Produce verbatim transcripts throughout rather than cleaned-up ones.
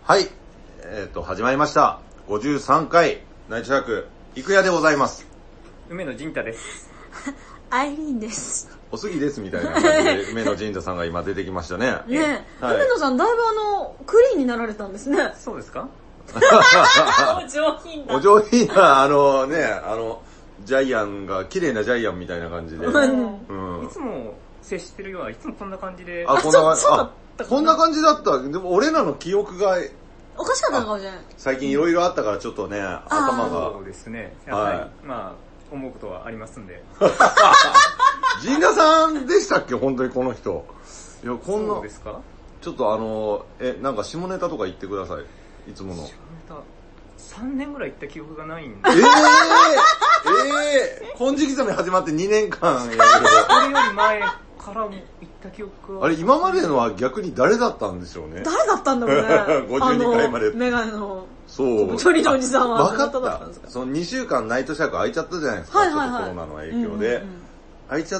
はい。えっ、ー、と、始まりました。ごじゅうさんかい、ナイトシャーク、いくやでございます。 梅野陣太です。 アイリーンです。 おすぎですみたいな感じで、梅野陣太さんが今出てきましたね。 ねえ、はい、梅野さんだいぶあの、クリーンになられたんですね。 そうですかお上品だ。 お上品な、あのね、あの、ジャイアンが、綺麗なジャイアンみたいな感じで。うんうん、いつも接してるような、いつもこんな感じで。 あ、こんな感じ。あ、こんな感じだった。でも俺らの記憶が、 おかしかったのかもしれない。 最近いろいろあったからちょっとね、頭が。 そうですね。はい。まあ、思うことはありますんで。 陣田さんでしたっけ本当にこの人。いや、こんな。 そうですかちょっとあの、え、なんか下ネタとか言ってください。いつもの。下ネタ。さんねんぐらい行った記憶がないんで。 えぇ、ー、えぇ、ー、金色ザメ始まってにねんかんやけど。 それより前からも行った記憶は。 あれ、今までのは逆に誰だったんでしょうね。 誰だったんだろうね。 ごじゅうにかいまで。 メガネの。 そう。 チョリのおじさんは。 わかった。そのにしゅうかんナイトシャーク空いちゃったじゃないですか。はいはいはい、ちょっとコロナの影響で。うんうんうん、空いちゃって、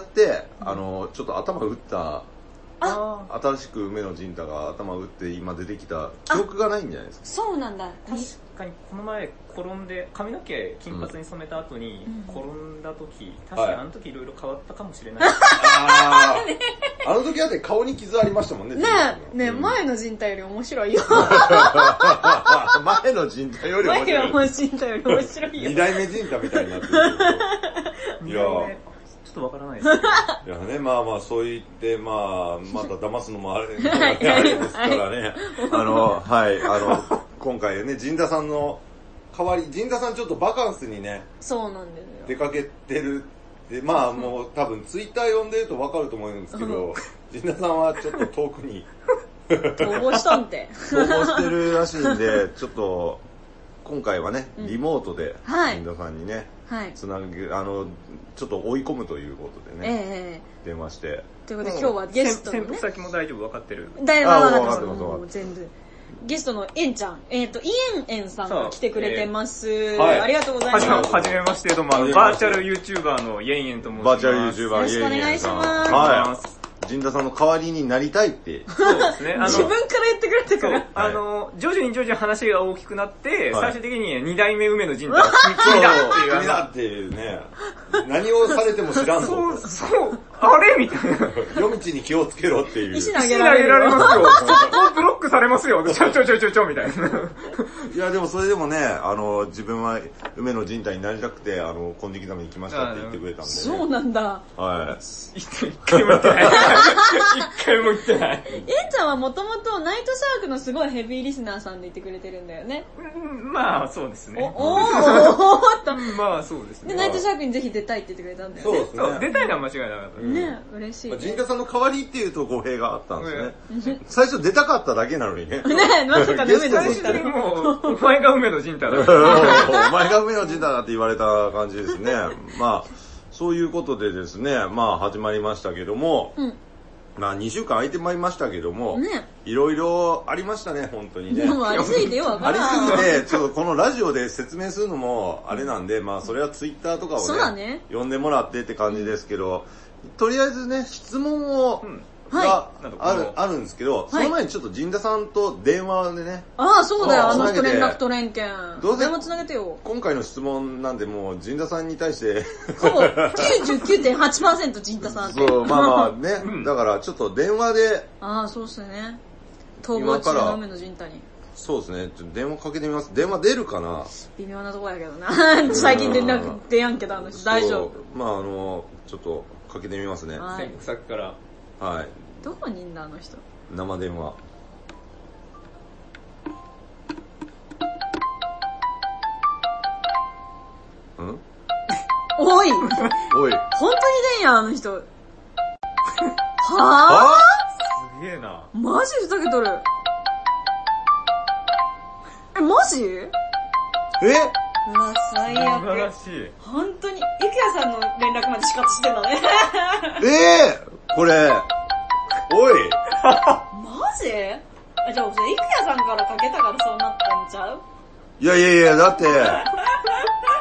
あの、ちょっと頭打った、あ新しく梅野陣太が頭打って今出てきた記憶がないんじゃないですか。 そうなんだ。 確かにこの前転んで髪の毛金髪に染めた後に転んだ時、うん、確かにあの時いろいろ変わったかもしれない。はい、 あ, あの時だって顔に傷ありましたもんね。 ねえ、ねえ、うん、前の陣太より面白いよ。 前の陣太より面白い。 前の陣太より面白いよ。 二代目陣太みたいになってる。いやちょっとわからないですけど。 いやね、まあまあそう言って、まあ、また騙すのもあれ、あれですからね。あの、はい、あの、今回ね、陣田さんの代わり、陣田さんちょっとバカンスにね、 そうなんですよ。 出かけてる。で、まあもう多分ツイッター読んでるとわかると思うんですけど、陣田さんはちょっと遠くに。 逃亡したんて。 逃亡してるらしいんで、ちょっと、今回はね、リモートで、陣田さんにね、はい、つなげ、あの、ちょっと追い込むということでね、えー、出まして。 ということで今日はゲストの、ね、 潜伏先も大丈夫分かってる。 大丈夫分かってます。もう全部。ゲストのエンちゃん、えっ、ー、と、イエンエンさんが来てくれてます。えーはい、ありがとうございます。 はじめまして、どうも、バーチャル YouTuber のイエンエンと申します。 バーチャル YouTuber イエンエンさん。よろしくお願いします。はい。陣田さんの代わりになりたいって。 そうですね。 自分から言ってくれてから。 あの、徐々に徐々に話が大きくなって、はい、最終的に二代目梅野陣太は君だっていう。 君だっていうね。何をされても知らんぞ。 そう、そう、あれみたいな。 夜道に気をつけろっていう。 石投げられる。 ますよ。そこブロックされますよ。ちょちょちょちょちょみたいな。 いやでもそれでもね、あの、自分は梅野陣太になりたくて、あの、金色ザメに行きましたって言ってくれたんで、ね。 そうなんだ。 はい。 一回も行ってない。一回も行ってない。 えんちゃんはもともとナイトシャークのすごいヘビーリスナーさんで言ってくれてるんだよね。 うん、まあそうですね。 おおーっと。 まあそうですね。 で、ナイトシャークにぜひ出たいって言ってくれたんだよね。 そうですね。 出たいのは間違いなかった。 ね、嬉しい、ね。 陣田さんの代わりっていうと語弊があったんですね。最初出たかっただけなのにね。 ね、まさか梅野陣太だ。もう、お前が梅野陣太だ。 お前が梅野陣太だって言われた感じですね。まあ、そういうことでですね、まあ始まりましたけども、うん、まあにしゅうかん空いてまいりましたけども、ね、いろいろありましたね、本当にね。 もうありすぎてよ、わからん。 ありすぎて、ちょっとこのラジオで説明するのもあれなんで、まあそれはツイッターとかをね、ね呼んでもらってって感じですけど、とりあえずね、質問を、うんがある、はい、あるんですけど、その前にちょっと陣田さんと電話でね。 ああ、そうだよ、あの人連絡取れんけん。どうせ電話つなげてよ。 今回の質問なんでもう陣田さんに対して。 ほぼ きゅうじゅうきゅうてんはちパーセント 陣田さんって。 そう、まあまあね。うん、だからちょっと電話で。 ああ、そうっすね。逃亡中の梅の陣太に。 そうですね。ちょっと電話かけてみます。電話出るかな？ 微妙なとこやけどな。最近連絡出やんけど、あの人大丈夫。 まああの、ちょっとかけてみますね。 はい。さっきから。 はい。 どこにいんだあの人。 生電話。ん？ おい。 おい。 本当に出んやんあの人。はぁ？ すげえな。 マジふざけとる。え、マジ？ え？ うわ、最悪。 素晴らしい。 本当に、いくやさんの連絡まで死活してんだね。 ええー、これ。おいマジ？あ、じゃあ、それ、いくやさんからかけたからそうなったんちゃう？ いやいやいや、だって、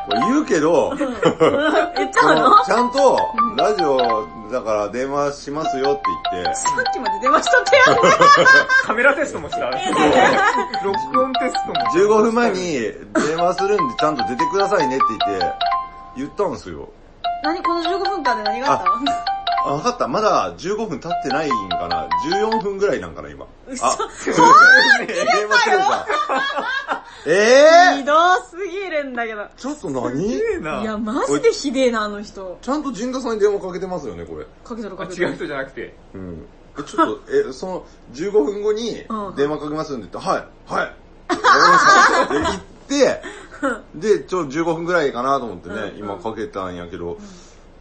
言うけど、 言っちゃうの？ ちゃんと、ラジオだから電話しますよって言って。 さっきまで電話しとったやんね。 カメラテストもした。録音テストも。 じゅうごふんまえに電話するんでちゃんと出てくださいねって言って、言ったんですよ。 何このじゅうごふんかんで何があったの？ あ、わかった。まだじゅうごふん経ってないんかな。じゅうよんふんぐらいなんかな、今。 嘘。あ、 電話してるさ。えぇ、ー、 ひどすぎるんだけど。 ちょっと何？ いや、マジでひでえな、あの人。 ちゃんと陣田さんに電話かけてますよね、これ。 かけてるかけてる。 違う人じゃなくて。 うん。え、ちょっと、え、その、じゅうごふんごに電話かけますんで言って、はい、はい。わかりました。で、行って、で、ちょ、じゅうごふんぐらいかなと思ってね、うん、今かけたんやけど、うん、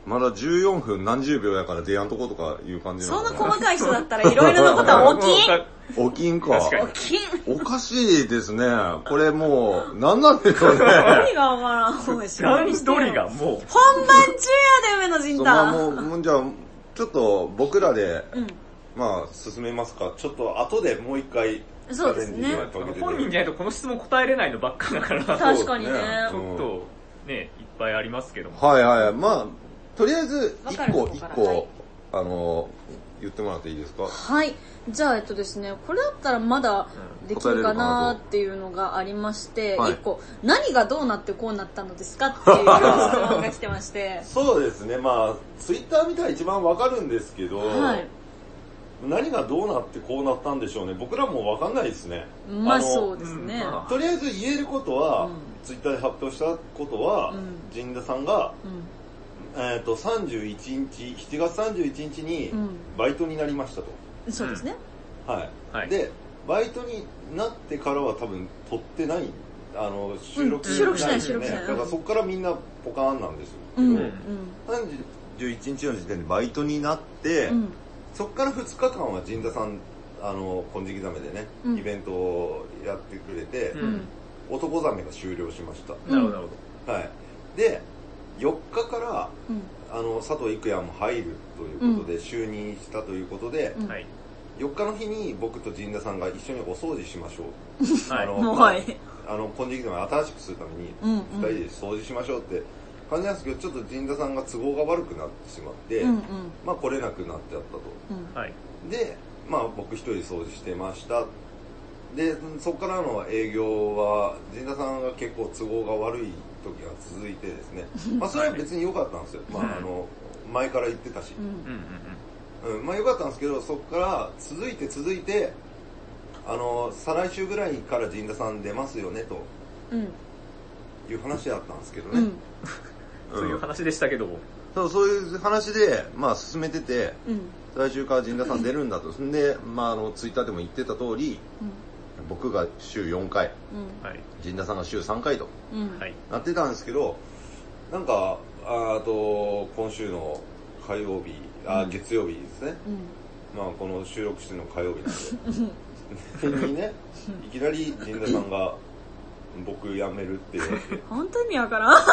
まだじゅうよんふん何十秒やから出やんとことかいう感じなのかな。 そんな細かい人だったらいろいろなことは起きん起きんか。 起きん。 おかしいですね。これもう、なんなんでしょうね。 何がわからん。おい、し段取りがもう。 本番中やで、上野陣太。 まあもう、もうじゃあ、ちょっと僕らで、うん、まあ、進めますか。ちょっと後でもう一回、 そうですね。 本人じゃないとこの質問答えれないのばっかだから。 確かにね。 ちょっと、ね、いっぱいありますけども。 はいはい。まあ、とりあえず、一個、一個、はい、あの、言ってもらっていいですか？ はい。じゃあ、えっとですね、これだったらまだできるかなっていうのがありまして、一、はい、個、何がどうなってこうなったのですかっていう質問が来てまして。 そうですね、まあ、ツイッター見たら一番わかるんですけど、はい、何がどうなってこうなったんでしょうね。僕らもわかんないですね。 まあそうですね。 うん、とりあえず言えることは、うん、ツイッターで発表したことは、陣、うん、田さんが、うん、えっ、ー、と、さんじゅういちにち、しちがつさんじゅういちにちにバイトになりましたと。 うん、そうですね。 はい。はい、で、バイトになってからは多分撮ってない、あの、収録、 うん、収録しない、収録しない。 だからそこからみんなポカーンなんですけど、うんうん、さんじゅういちにちの時点でバイトになって、うん、そこからふつかかんは陣田さん、あの、金色ザメでね、うん、イベントをやってくれて、うん、男ザメが終了しました。 なるほど、なるほど。はい。で、よっかから、うん、あの、佐藤郁也も入るということで、うん、就任したということで、うん、よっかの日に僕と陣田さんが一緒にお掃除しましょう。あの、はい、あの、金色ザメ新しくするために、二人で掃除しましょうって感じなんですけど、ちょっと陣田さんが都合が悪くなってしまって、うんうん、まあ来れなくなっちゃったと。うん、で、まあ僕一人掃除してました。で、そこからの営業は、陣田さんが結構都合が悪い時が続いてですね。まあそれは別に良かったんですよ。まああの、前から言ってたし。うんうん、まあ良かったんですけど、そこから続いて続いて、あの、再来週ぐらいから陣田さん出ますよね、と。うん、いう話だったんですけどね。うんそういう話でしたけども。 そう、そういう話で、まあ進めてて、うん、来週から陣田さん出るんだと。んで、まああの、ツイッターでも言ってた通り、うん、僕が週よんかい、うん、陣田さんが週さんかいと、うん、なってたんですけど、なんか、あと、今週の火曜日、あ、うん、月曜日ですね。うん、まあこの収録してるの火曜日なんで。にね、いきなり陣田さんが、僕辞めるって言われて。 本当にわからん。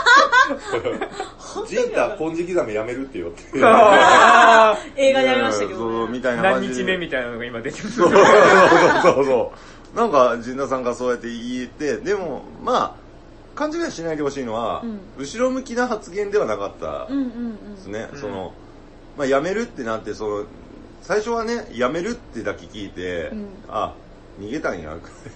ジンタ、金色ザメ辞めるって言って。映画でやりましたけど、ね。 そう、みたいな感じで。何日目みたいなのが今出てる。 そうそうそうそう。なんか、陣田さんがそうやって言って、でも、まあ、勘違いしないでほしいのは、うん、後ろ向きな発言ではなかったですね。うんうんうん、その、まあ辞めるってなって、その、最初はね、辞めるってだけ聞いて、うん、あ、逃げたんや。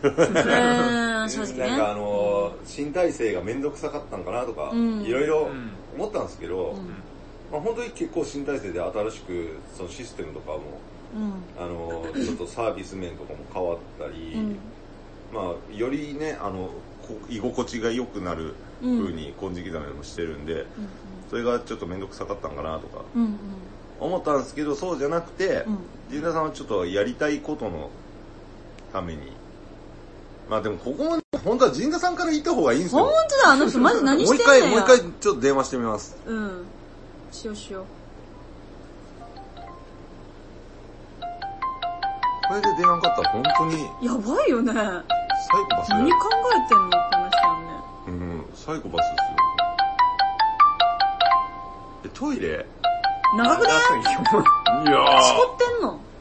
なんかあの、新体制がめんどくさかったんかなとか、いろいろ思ったんですけど、うん、まあ、本当に結構新体制で新しくそのシステムとかも、うん、あの、ちょっとサービス面とかも変わったり、うん、まあ、よりね、あの、居心地が良くなる風に金色ザメもしてるんで、うん、それがちょっとめんどくさかったんかなとか、うんうん、思ったんですけど、そうじゃなくて、陣田さんはちょっとやりたいことのために。まあでもここも、ね、本当は陣田さんから言った方がいいんですよ。 本当だ、あの人マジ何してんのや。 もう一回、もう一回ちょっと電話してみます。 うん。しようしよう。 これで電話かかったら本当に。 やばいよね。 サイコパスだよ。 何考えてんのって話だよね。 うん、サイコパスですよ。え、トイレ長くない？いやー。しこってんの？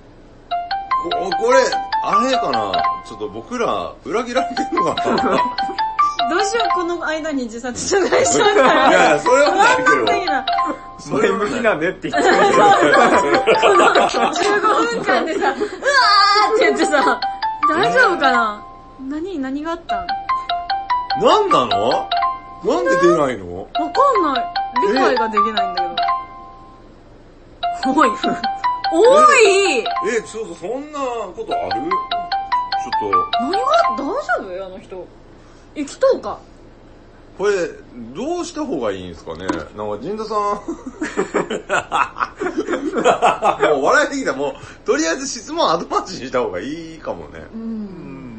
こ、これ、あれかな、ちょっと僕ら裏切られてんのかな。 どうしよう、この間に自殺障害しちゃうから。 いやいや、それはないけど。 それ無理なんねって言ってる。 このじゅうごふんかんでさ、うわーって言ってさ、大丈夫かな？何、何があったん？ なんなの？なんで出ないの？ わかんない。理解ができないんだけど。おい。おい！ え、ちょっとそんなことある？ちょっと。 何が、大丈夫？あの人。生きとうか？ これ、どうした方がいいんですかね？なんか、陣田さん。もう笑いてきた。もう、とりあえず質問後回しにした方がいいかもね。 うん。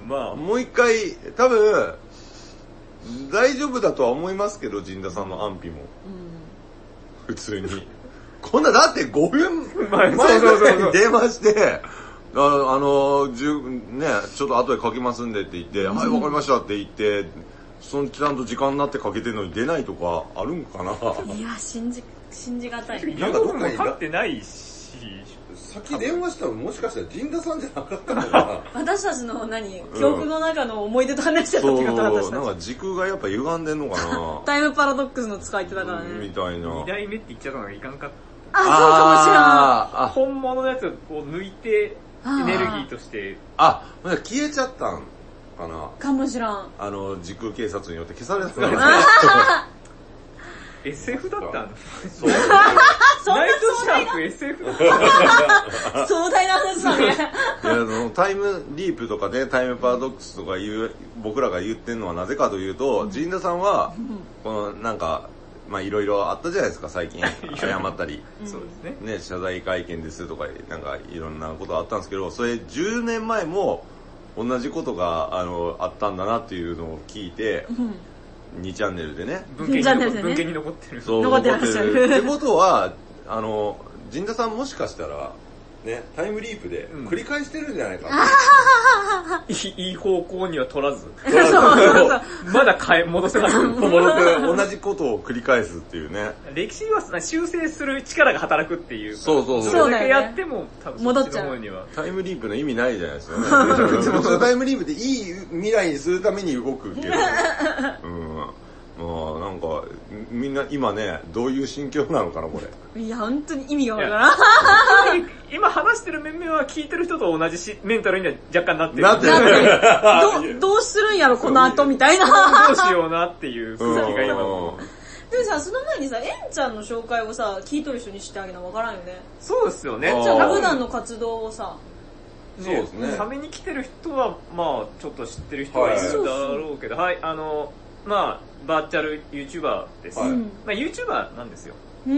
まあ、もう一回、多分、大丈夫だとは思いますけど、陣田さんの安否も。うん、普通に。こんな、だってごふんまえぐらいに電話して、あ, あの、じゅね、ちょっと後でかけますんでって言って、うん、はい、わかりましたって言って、そのちゃんと時間になってかけてるのに出ないとかあるんかな。 いや、信じ、信じがたいね。 なんかどっかに立ってないし、 先電話したのもしかしたら陣田さんじゃなかったのかな。 私たちの何、記憶の中の思い出と話してたってこと、私たち。 そう、なんか時空がやっぱ歪んでんのかな。 タイムパラドックスの使い手だからね。 みたいな。 に代目って言っちゃったのがいかんかった。 あ、そうかもしれない。 本物のやつを抜いて、エネルギーとして。 あ、消えちゃったんかな。 かもしらん。 あの、時空警察によって消されたのかエスエフ だったんだ。 そう。 ナイトシャープ エスエフ だった壮大な話だね。いや、 あの、タイムリープとかね、タイムパラドックスとか言う、僕らが言ってるのはなぜかというと、陣田さんは、この、なんか、まあいろいろあったじゃないですか、最近。謝ったり。 そうですね。 ね、謝罪会見ですとか、なんかいろんなことあったんですけど、それじゅうねんまえも同じことが、あの、あったんだなっていうのを聞いて、にチャンネルでね。 文献に、ね、文献に残ってる。 そう、 残ってらっしゃる。 ってことは、あの、陣田さんもしかしたら、ね、タイムリープで繰り返してるんじゃないかな。 うん、いい方向には取らず。 そうそうそうまだ変え、戻せなく戻せ同じことを繰り返すっていうね。 歴史は修正する力が働くっていう。 そうそうそう。 それだけやっても、多分戻っちゃう。 タイムリープの意味ないじゃないですかね。タイムリープでいい未来にするために動くけど。うんまあなんかみんな今ねどういう心境なのかなこれ。 いや本当に意味がわからん。 今話してる面々は聞いてる人と同じしメンタルには若干なってる。 なってる。 ど, どうするんやろこの後みたいな。 どうしようなっていう空気が今の。 でもさその前にさエンちゃんの紹介をさ聞いとる人にしてあげなわからんよね。 そうですよね。 エンちゃんの普段の活動をさ。 ね、そうですね。サメに来てる人はまあちょっと知ってる人はいるだろうけど、はい、はい、あのまあバーチャル YouTuber です。はい、まあ YouTuber なんですよ。 うん、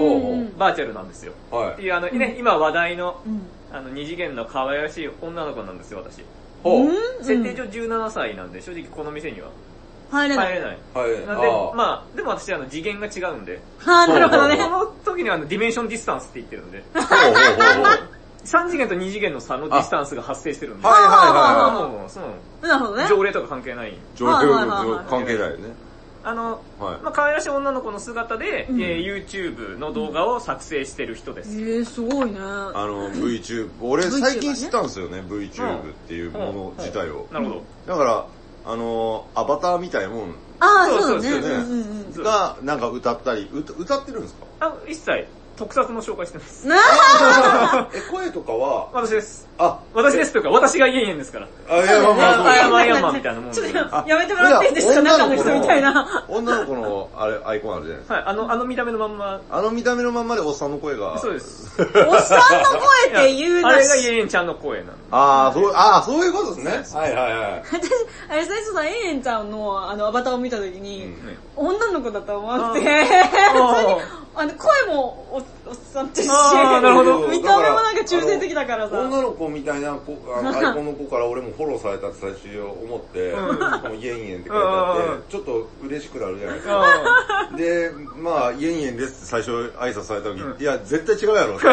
バーチャルなんですよ。はい、っていうあの、ね、うん、今話題の、うん、あの二次元の可愛らしい女の子なんですよ私。 うん、 設定上じゅうななさいなんで正直この店には入れない。 入れない。 入れない。 なんでまあでも私あの次元が違うんで。 ああなるほどね。 この時にはあのディメンションディスタンスって言ってるんで。さん次元とに次元の差のディスタンスが発生してるんで。 はいはいはいはい。そう。 なるほどね。 条例とか関係ない。 条例とか関係ないよね。 あの、はい、まあ可愛らしい女の子の姿で、うん、えー、YouTube の動画を作成してる人です。 えー、すごいね。 あの、VTube。俺最近知ったんですよね、VTube っていうもの自体を。 なるほど。 だから、あの、アバターみたいなもん。 ああ、そうですよね。が、なんか歌ったり、歌ってるんですか？ あ、一切。特撮の紹介してます。 え、声とかは私です。 あ、 私ですというか、私がイエンイエンですから。 あ、いや、まあまあ、 アイアンアイアンマンみたいなもんで。 ちょっとやめてもらっていいですか、中の人みたいな。 女の子の、あれ、アイコンあるじゃないですか。 はい、あの、あの見た目のまんま。 あの見た目のまんまでおっさんの声が。 そうです。 おっさんの声って言うなし。 あれがイエンイエンちゃんの声なんで。 ああ、そう、ああ、そういうことですね。はいはいはい。 私、あれ最初さ、イエンちゃんのあのアバターを見たときに、女の子だと思わなくて、あの、声もお、おっさんってし、 なるほど。 見た目もなんか中性的だからさ。 女の子みたいな子、あの、アイコンの子から俺もフォローされたって最初思って、うん、イエンイエンって書いてあって、ちょっと嬉しくなるじゃないですか。で、まあ、イエンイエンですって最初挨拶された時、うん、いや、絶対違うやろって。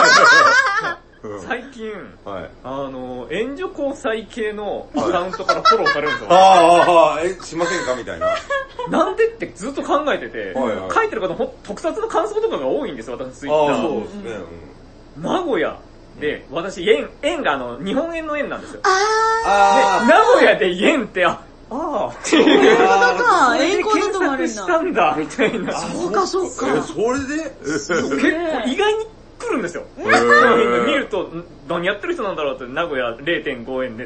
最近、 はい、 あの、援助交際系のアカウントからフォローされるんですよ。 ああ、ああ、え、しませんかみたいな。 なんでってずっと考えてて、はいはい、書いてる方も特撮の感想とかが多いんですよ、私ツイッター。 ああ、そうですね。 うん、名古屋で、私、円、円があの、日本円の円なんですよ。 あで、名古屋で円って、あ、 ああっていう。 そういうことか。遠行のともあるんだ。 したんだ、みたいな。 そうか、そうか。 え、それで結構意外に来るんですよ。見ると、何やってる人なんだろうって、名古屋 れいてんご 円で。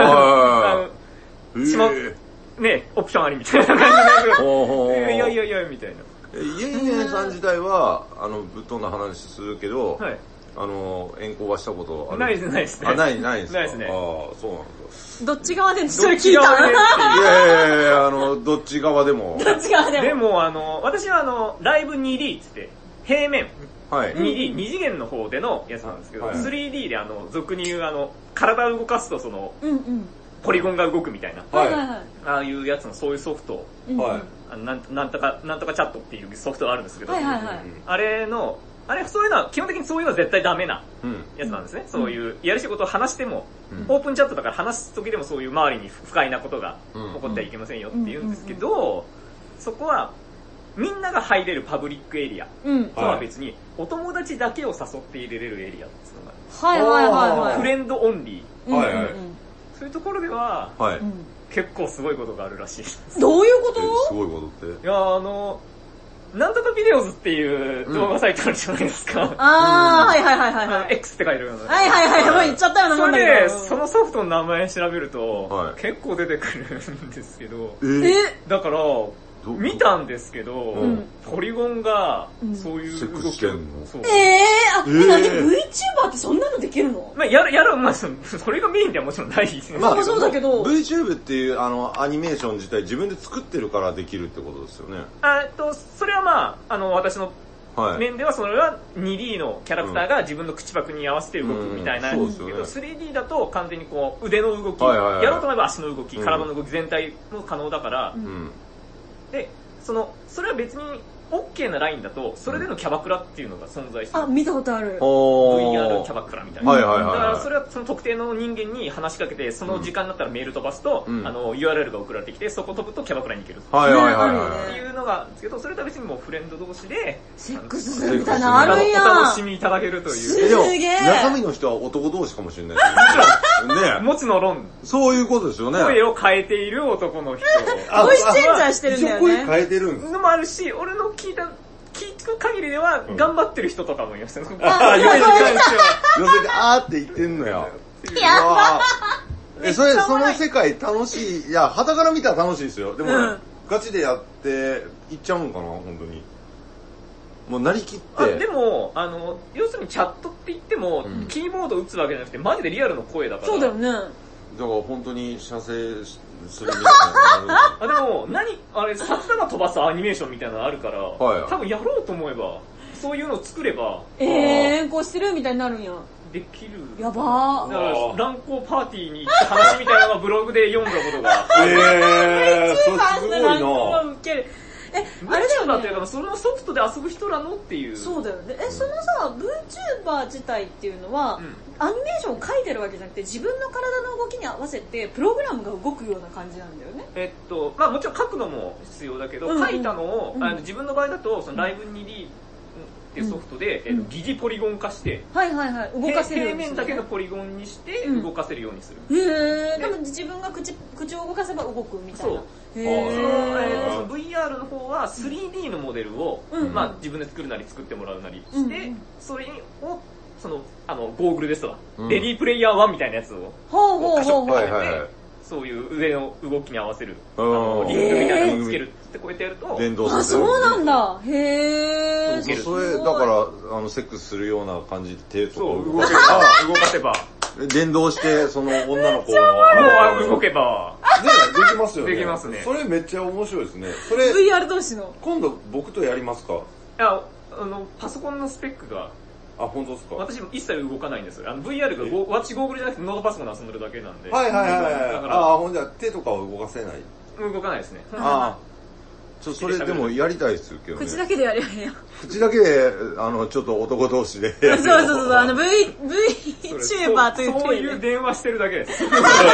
しま、ね、オプションありみたいな感じで。いやいやいや、みたいな。 イエイエンさん自体は、あの、ぶっ飛んだ話するけど、はい、あの、遠行はしたことある？ ないです、ないですね。 あ、ない、ないですか？ ないですね。 ああ、そうなんですか。 どっち側でそれ聞いたの？ いやいやいや、あの、どっち側でも。 どっち側でも。 でも、あの、私はあの、ライブ ツーディー って言って、平面。はい、ツーディー、二次元の方でのやつなんですけど、はい、スリーディー であの、俗に言うあの、体を動かすとその、うんうん、ポリゴンが動くみたいな、はい、ああいうやつのそういうソフト、はい、あのなん、なんとか、なんとかチャットっていうソフトがあるんですけど、はいはいはい、あれの、あれ、そういうのは、基本的にそういうのは絶対ダメなやつなんですね。うん、そういう、やる仕事を話しても、うん、オープンチャットだから話す時でもそういう周りに不快なことが起こってはいけませんよって言うんですけど、そこは、みんなが入れるパブリックエリアとは別に、お友達だけを誘って入れれるエリアっていうのがある。はいはいはいはい。フレンドオンリー。はいはい。そういうところでは、はい、結構すごいことがあるらしいです。 どういうこと？ すごいことって。 いや、あの、なんとかビデオズっていう動画サイトあるじゃないですか。うん、 あー、はいはいはいはい。 X って書いてあるような。 はいはいはい、もう言っちゃったようなもんだけど。 それで、そのソフトの名前調べると、はい、結構出てくるんですけど、 えー、 だから、見たんですけど、うん、ポリゴンが、そういう動きを、 してんの？ えー、あ、え、なんで VTuber ってそんなのできるの？ まあ、やる、やる、まあ、それがメインではもちろんないですね。 まあ、そうだけど。 VTube っていう、あの、アニメーション自体自分で作ってるからできるってことですよね。 えっと、それはまあ、あの、私の、面ではそれは ツーディー のキャラクターが自分の口パクに合わせて動くみたいなんですけど、うん、スリーディー だと完全にこう腕の動き、はいはいはい、やろうと思えば足の動き、うん、体の動き全体も可能だから、うん、で、その、それは別に OK なラインだと、それでのキャバクラっていうのが存在してる。 あ、見たことある。ブイアール キャバクラみたいな。はいはいはい。だからそれはその特定の人間に話しかけて、その時間になったらメール飛ばすと、うん、あの、ユーアールエル が送られてきて、そこ飛ぶとキャバクラに行ける。 はいはいはいはい。 っていうのがあるんですけど、それとは別にもうフレンド同士で、 セックスするみたいなあるんや。 お楽しみいただけるという。 すげえ。 中身の人は男同士かもしれないですね。 ね。持ちの論。 そういうことですよね。 声を変えている男の人。 ボイスチェンジャーしてるんだよね。 声変えてるんです。 のもあるし、俺の聞いた、聞く限りでは頑張ってる人とかもいましたね。 ああ、寄せに関しては。寄せて、あーって言ってんのよ。 やばえ、それ、その世界楽しい。いや、肌から見たら楽しいですよ。でも、うん、ガチでやっていっちゃうんかな、本当に。もうなりきって。 でも、あの、要するにチャットって言っても、うん、キーボード打つわけじゃなくて、マジでリアルの声だから。 そうだよね。だから本当に射精するみたいな。 あ、でも、何、あれ、札束飛ばすアニメーションみたいなのあるから、はい、多分やろうと思えば、そういうのを作れば。 えー、こうしてるみたいになるんや。 できる。 やばー。 だから、乱交パーティーに行った話みたいなのがブログで読んだことが。 えー、それすごいな。 え、あれだよね。 っていうか、そのソフトで遊ぶ人らのっていう。 そうだよね。え、そのさ、VTuber 自体っていうのは、うん、アニメーションを書いてるわけじゃなくて、自分の体の動きに合わせて、プログラムが動くような感じなんだよね。 えっと、まあもちろん書くのも必要だけど、うんうん、書いたのを、うん、あの自分の場合だと、そのライブ ツーディー っていうソフトで、うん、えっと、疑似ポリゴン化して、 はいはいはい、動かせるようにする。 平面だけのポリゴンにして、動かせるようにする。 うん、へー、でも自分が口、口を動かせば動くみたいな。そう。 へー。その ブイアール の方は スリーディー のモデルを、うん、まあ自分で作るなり作ってもらうなりして、うん、それを、その、あの、ゴーグルですわ。うん、レディープレイヤーワンみたいなやつを、 ほうほうほうほう。 そういう腕の動きに合わせる、あの、リングみたいなのをつけるってこうやってやると、 連動させる。あ、そうなんだ。へー。 それ、だから、あの、セックスするような感じで手とか動けば、動かせば。 連動して、その女の子の。 もう動けば。 ね、できますよね。 できますね。 それめっちゃ面白いですね。それ、 ブイアール 同士の。 今度僕とやりますか？ いや、あの、パソコンのスペックが、 あ、本当ですか？ 私一切動かないんですよ。あの ブイアール が私ゴーグルじゃなくてノートパソコンで遊んでるだけなんで。 はいはいはいはい。ああ、ほんじゃ手とかは動かせない？ 動かないですね。 ああ。ちょ、それでもやりたいですけどね。 口だけでやれへんや。 口だけで、あの、ちょっと男同士で。 そうそうそう、あの、V、VTuber というそういう電話してるだけです。そう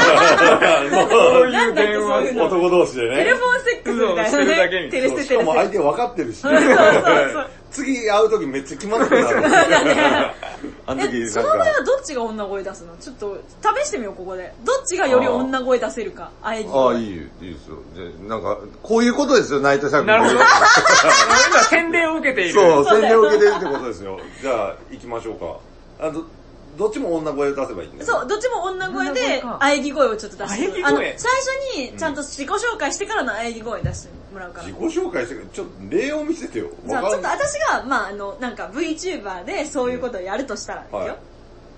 いう電話、 男同士でね。 テレフォンセックスみたいな。 してるだけみたいな。 しかも相手分かってるし。 そうそうそう。 次会う時めっちゃ気まずくなる。あの時え、その場合はどっちが女声出すの？ちょっと試してみよう、ここで。どっちがより女声出せるか、喘ぎ声。 ああ、いいよ、いいですよ。で、なんか、こういうことですよ、ナイトシャーク。 なるほど。今、洗礼を受けている。 そう、洗礼を受けてるってことですよ。じゃあ、行きましょうか。あど、どっちも女声出せばいいんだよ。 そう、どっちも女声で、喘ぎ声をちょっと出して。あの、最初にちゃんと自己紹介してからの喘ぎ声出してもらうから。 自己紹介してから、ちょっと例を見せてよ。 じゃあ、ちょっと私が、まああの、なんか VTuber でそういうことをやるとしたら、いくよ。はい、あ、あの、は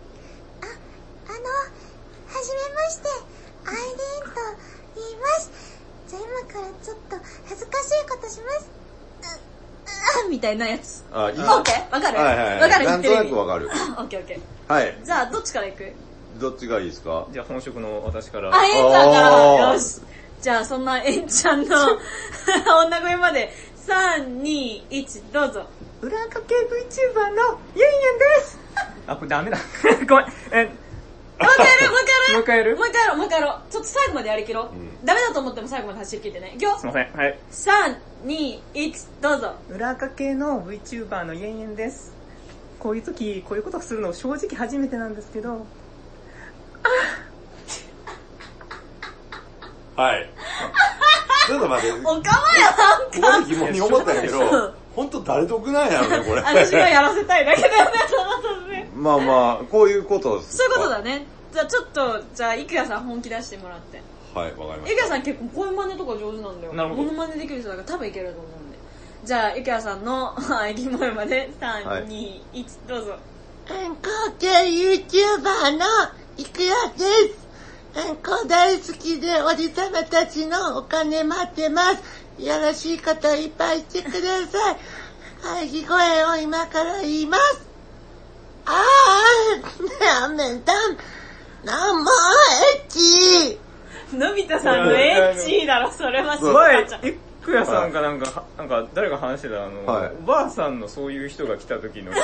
じめまして、アイリーンと言います。じゃあ今からちょっと恥ずかしいことします。みたいなやつ。 あ、いい。 オッケー？わかる？ はいはいはい。 わかる？ なんとなくわかる。 オッケーオッケー。はい。 じゃあ、どっちから行く？ どっちがいいですか？ じゃあ本職の私から。 あ、エンちゃんから。よし。じゃあ、そんなエンちゃんの女声まで、さん、に、いち、どうぞ。 裏掛け VTuber のユンユンです。あ、これダメだ。ごめん。え、 もう一回やる、もう一回やるもう一回やるもう一回やろう、もう一回やろう。ちょっと最後までやりきろう。うん、ダメだと思っても最後まで走り切ってね。いくよ。 すいません。はい。 さん、に、いち、どうぞ。 裏掛けの VTuber のユンユンです。こういう時、こういうことするの正直初めてなんですけど。 はい。ちょっと待って。 おかまやなんか。 ここで疑問に思ったんやけど、ほんと誰得なんやろね、これ。 私がやらせたいだけだよね、そのね。 まあまあ、こういうことです。 そういうことだね。じゃあちょっと、じゃあ、いくやさん本気出してもらって。 はい、わかりました。 いくやさん結構こういう真似とか上手なんだよ。 なるほど。 モノマネできる人だから多分いけると思うんで。じゃあ、いくやさんの喘ぎ声まで、さん、に、いち、どうぞ。 うんこ系 YouTuber のいくやです。うんこ大好きでおじさまたちのお金待ってます。よろしいこといっぱいしてください。喘ぎ声を今から言います。あー、やめた。なんもエッチ。 のび太さんのエッチだろ、それはすごい。いくやさんかなんか、はい、なんか誰が話してたあの、はい、おばあさんのそういう人が来た時の体験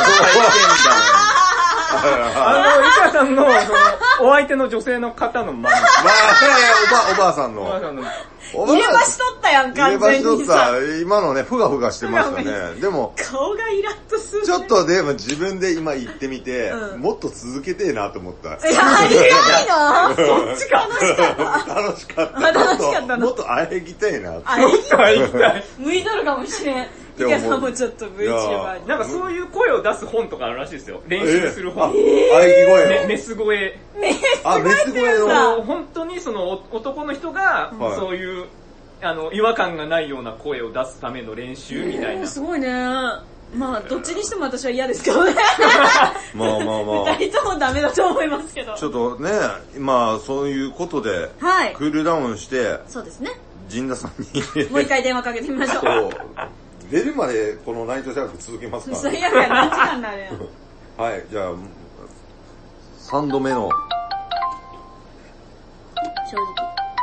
談。あの、いくやさんのそのお相手の女性の方の前に。まあ、 おば、おばあさんの。おばあさんの。 入れ歯しとったやん、完全に。 入れ歯しとった。今のね、ふがふがしてましたね。でも、 顔がイラッとする、ね。 ちょっとでも自分で今言ってみて、うん、もっと続けてえなと思った。 いや、いないのそっちか。 楽しかった。 楽しかった。 楽しかったもっとあえぎたいな。 あえぎたい向いとるかもしれん。いかさんもちょっと VTuber に。 なんかそういう声を出す本とかあるらしいですよ。練習する本。 えー、あえぎ声の。メス声。 メス声あ、メス声の。本当にその男の人が、そういう、あの、違和感がないような声を出すための練習みたいな。 すごいね。まあ、どっちにしても私は嫌ですけどね。 まあまあまあ。 二人ともダメだと思いますけど。 ちょっとね、まあそういうことで、 はい。 クールダウンして、 そうですね。 陣田さんに。 もう一回電話かけてみましょう。そう。 出るまでこのナイトシャーク続けますか最悪や、何時間だね。 はい、じゃあ、三度目の。 正直。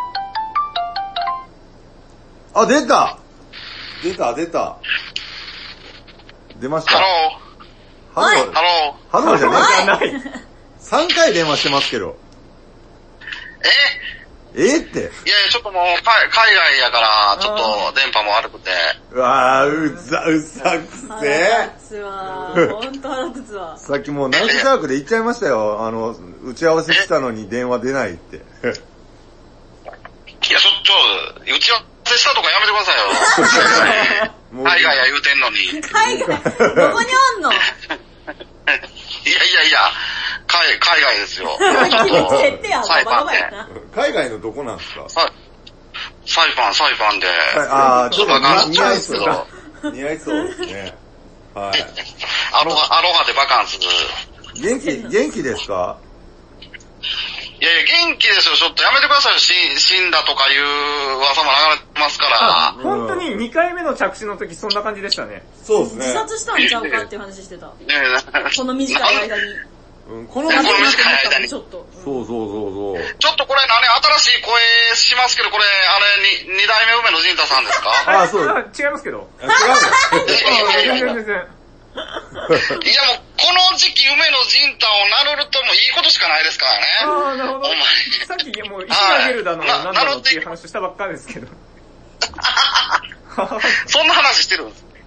あ、出た出た、出た。出ました。 ハロー。ハロー。 ハロー。ハローじゃない。さんかい電話してますけど。 ええって。いやいや、ちょっともう、海外やから、ちょっと電波も悪くて。 うわー、うざ、うざくせ腹立つわー。ほんと腹立つわ。 さっきもうナイトシャークで言っちゃいましたよ。あの、打ち合わせしたのに電話出ないって。いや、 ちょ、ちょ、打ち合わせしたとかやめてくださいよ。海外や言うてんのに。 海外どこにおんのいやいやいや、海海外ですよ。ちょっとサイパンで。 海外のどこなんですか？ サイサイパン、サイパンで。 ああ、ちょっと似合いそう。似合いそうですね。はい。 アロハ、アロハでバカンス。 元気、元気ですか？ いやいや、元気ですよ。ちょっとやめてくださいよ。死んだとかいう噂も流れてますから。 本当ににかいめの着手の時そんな感じでしたね。 そうですね。 自殺したんちゃうかっていう話してた。この短い間に。 うん、 この短い間に。 ちょっと。 そうそうそうそう。 ちょっとこれ何、新しい声しますけど、これ、あれ、に、二代目梅の陣太さんですか？ ああ、そう違いますけど。 違う全然全然。いやもう、この時期、梅の陣太を名乗るともいいことしかないですからね。 ああ、なるほど。お前。さっきもう、石投げるだの、なんだろうっていう話したばっかですけど。 そんな話してるんです。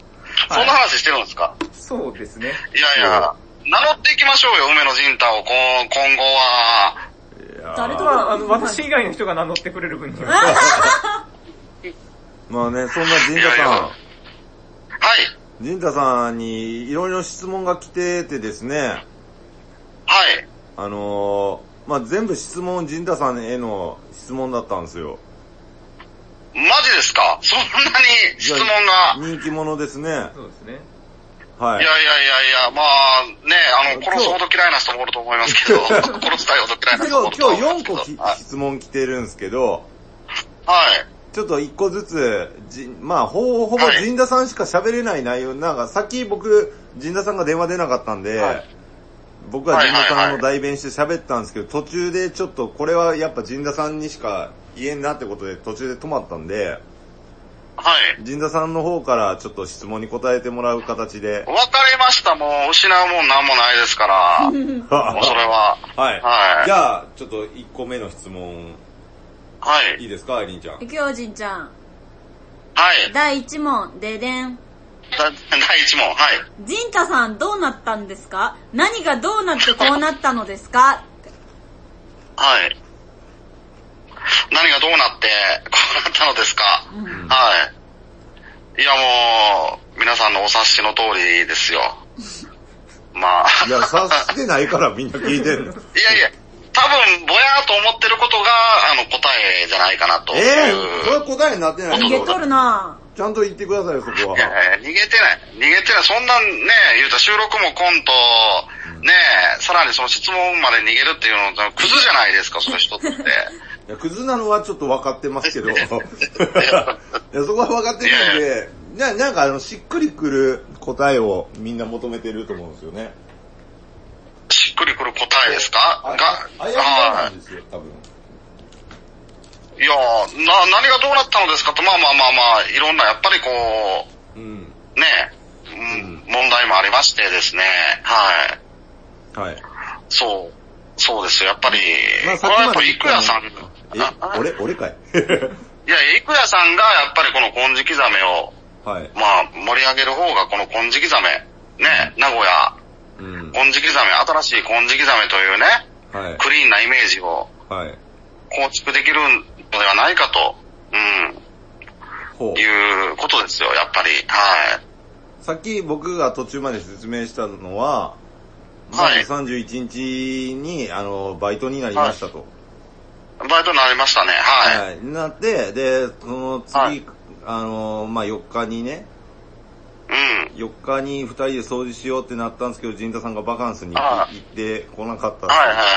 そんな話してるんですか？ そうですね。 いやいや、名乗っていきましょうよ、梅野仁太を、こう今後は。 誰とは、あの、私以外の人が名乗ってくれる分には。 まあね、そんな仁太さん。はい。仁太さんにいろいろ質問が来ててですね。はい。あのー、まあ全部質問、仁太さんへの質問だったんですよ。 マジですか？そんなに質問が。 人気者ですね。 そうですね。 はい。 いやいやいやいや、まあね、あの、殺すほど嫌いな人もおると思いますけど、殺したいほど嫌いな人もおると思いますけど。 今日よんこ質問来てるんですけど、 はい。 ちょっといっこずつ、じまあ、ほぼほぼ陣田さんしか喋れない内容、はい、なんかさっき僕、陣田さんが電話出なかったんで、はい、僕は陣田さんの代弁して喋ったんですけど、途中でちょっとこれはやっぱ陣田さんにしか言えんなってことで途中で止まったんで、はい。陣田さんの方からちょっと質問に答えてもらう形で。 わかりました。もう失うもんなんもないですから。もうそれは。 はい。はい。じゃあ、ちょっといっこめの質問。 はい。 いいですか、アイリンちゃん。 いくよ、じんちゃん。 はい。 だいいち問、ででん。 だ、だいいち問、はい。 じんたさんどうなったんですか？何がどうなってこうなったのですか？ はい。何がどうなってこうなったのですか？うん、はい。いやもう、皆さんのお察しの通りですよ。まあ。 いや、察してないからみんな聞いてるの。いやいや、多分、ぼやーと思ってることが、あの、答えじゃないかなと。 ええー、それは答えになってない。 逃げとるなちゃんと言ってくださいよ、そこは。 いやいや、逃げてない。逃げてない。そんなんね、言うたら収録もコント、ねえ、さらにその質問まで逃げるっていうのは、クズじゃないですか、その人って。 いや、クズなのはちょっと分かってますけど。いや、そこは分かってるんで、ななんかあの、しっくりくる答えをみんな求めてると思うんですよね。 しっくりくる答えですかが、 あやなんですよ、多分。 いやー、な、何がどうなったのですかと、まあまあまあまあ、いろんな、やっぱりこう、うん、ねえ、うん、問題もありましてですね、はい。はい。そう、そうですよ、やっぱり、まあ、これはやっぱり、いくやさん、 え、俺、俺かいいや、いくやさんが、やっぱりこの金色ザメを、はい。まあ、盛り上げる方が、この金色ザメ、ね、名古屋、うん、金色ザメ、新しい金色ザメというね、はい、クリーンなイメージを、はい。構築できるのではないかと、うん。ほう。いうことですよ、やっぱり。はい。 さっき僕が途中まで説明したのは、はい。さんじゅういちにちに、あの、バイトになりましたと。 はい、バイトになりましたね、はい。はい。 なって、で、その次、はい、あの、まあ、よっかにね、うん。よっかにふたりで掃除しようってなったんですけど、陣田さんがバカンスに行ってこなかったって。はいはいはい。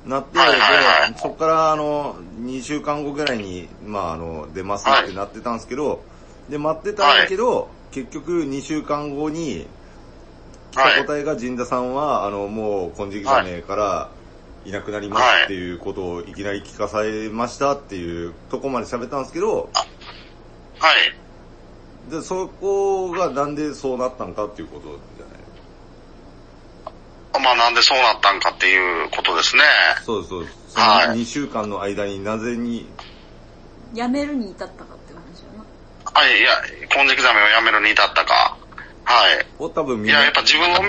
なって、はいはいはい、で、そこからあの、にしゅうかんごぐらいに、まああの、出ますってなってたんですけど、はい、で、待ってたんだけど、はい、結局にしゅうかんごに、来た答えが陣田さんは、あの、もう、金色ザメからいなくなりますっていうことをいきなり聞かされましたっていうとこまで喋ったんですけど、 はい。 で、そこがなんでそうなったんかっていうことじゃない？ まあなんでそうなったんかっていうことですね。 そうです、そうです。そのにしゅうかんの間になぜに、 辞めるに至ったかっていう話よな。はい、いや、金色ザメを辞めるに至ったか。はい。 を多分みんな。いや、やっぱ自分を、はい。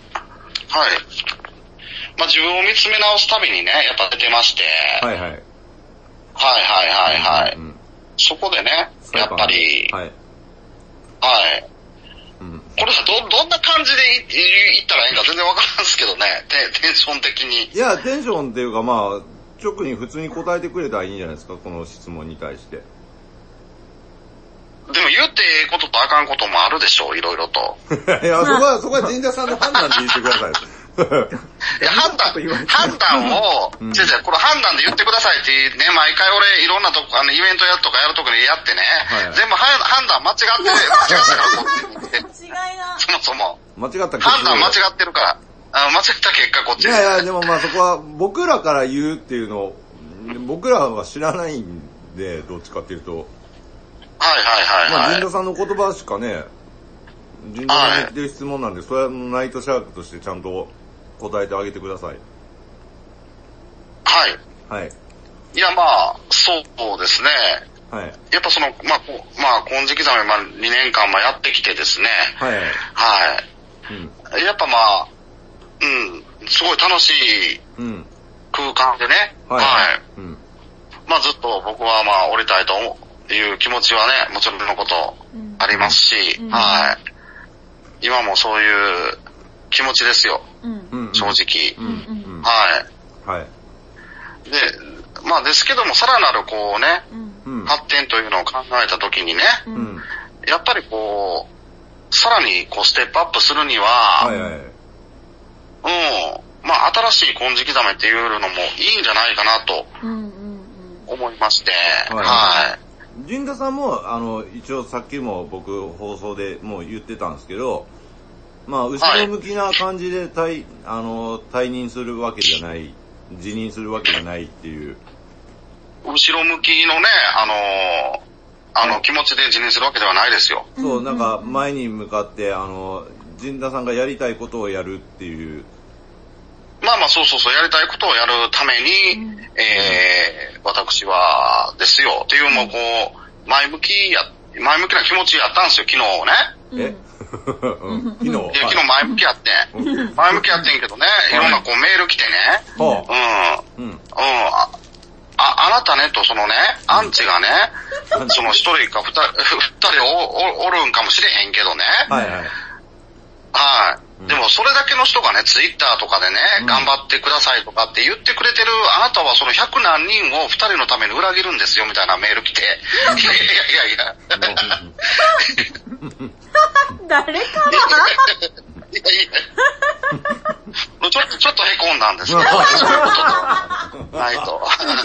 まあ自分を見つめ直すたびにね、やっぱ出てまして。はいはい。はいはいはいはい。うんうん、そこでね、やっぱり、はい。はい。うん、これさ、ど、どんな感じでい、い、いったらいいか全然わからんですけどね、テ、テンション的に。 いや、テンションっていうかまあ、直に普通に答えてくれたらいいんじゃないですか、この質問に対して。 でも言ってええこととあかんこともあるでしょう、いろいろと。 いや、そこは、そこは陣田さんの判断で言ってください。 いや、判断、判断を、うん、違う違う、これ判断で言ってくださいってね、毎回俺いろんなとこ、あの、イベントやとかやるとこにやってね、はい、全部判断間違って、間違ってるこっちに。間違いな。そもそも。 間違った結果。判断間違ってるから、あ間違った結果こっちに。 いやいや、でもまあそこは僕らから言うっていうのを、僕らは知らないんで、どっちかっていうと。 はいはいはい、はい。 まあ、陣田さんの言葉しかね、陣田さんに来てる質問なんで、それはナイトシャークとしてちゃんと答えてあげてください。 はい。 はい。 いやまあ、そうですね。 はい。やっぱその、まあ、まあ、金色ザメ、まあ、にねんかんもやってきてですね。はい。はい。うん、やっぱまあ、うん、すごい楽しい空間でね。うん、はい。はい。うん、まあ、ずっと僕はまあ、降りたいという気持ちはね、もちろんのことありますし、うん、はい。今もそういう気持ちですよ。うん、正直。うん、はい。はい。で、まあですけども、さらなるこうね、うん、発展というのを考えたときにね、うん、やっぱりこう、さらにこうステップアップするには、はいはい、うん、まあ新しい金色ザメっていうのもいいんじゃないかなと思いまして、うんうんうん、はい。 陣田さんも、あの、一応さっきも僕放送でもう言ってたんですけど、まあ後ろ向きな感じで退、はい、あの、退任するわけじゃない、辞任するわけじゃないっていう。 後ろ向きのね、あのー、あの気持ちで辞任するわけではないですよ。 そう、なんか前に向かって、あの、陣田さんがやりたいことをやるっていう。 まあまあそうそうそう、やりたいことをやるために、うん、えー、私はですよ、っていうもうこう、前向きや、前向きな気持ちやったんですよ、昨日ね。えうん、昨日いや昨日前向きやってん。前向きやってんけどね、いろんなこうメール来てね、うん、うん、うん、ああ、あなたねとそのね、アンチがね、その一人か二人、二人お、お、おるんかもしれへんけどね。はいはい。はい。うん、でもそれだけの人がね、ツイッターとかでね、うん、頑張ってくださいとかって言ってくれてる、あなたはその百何人を二人のために裏切るんですよみたいなメール来て。いやいやいやいや。 誰かないやいや。ちょっと、ちょっと凹んだんですけど、そういうことないと。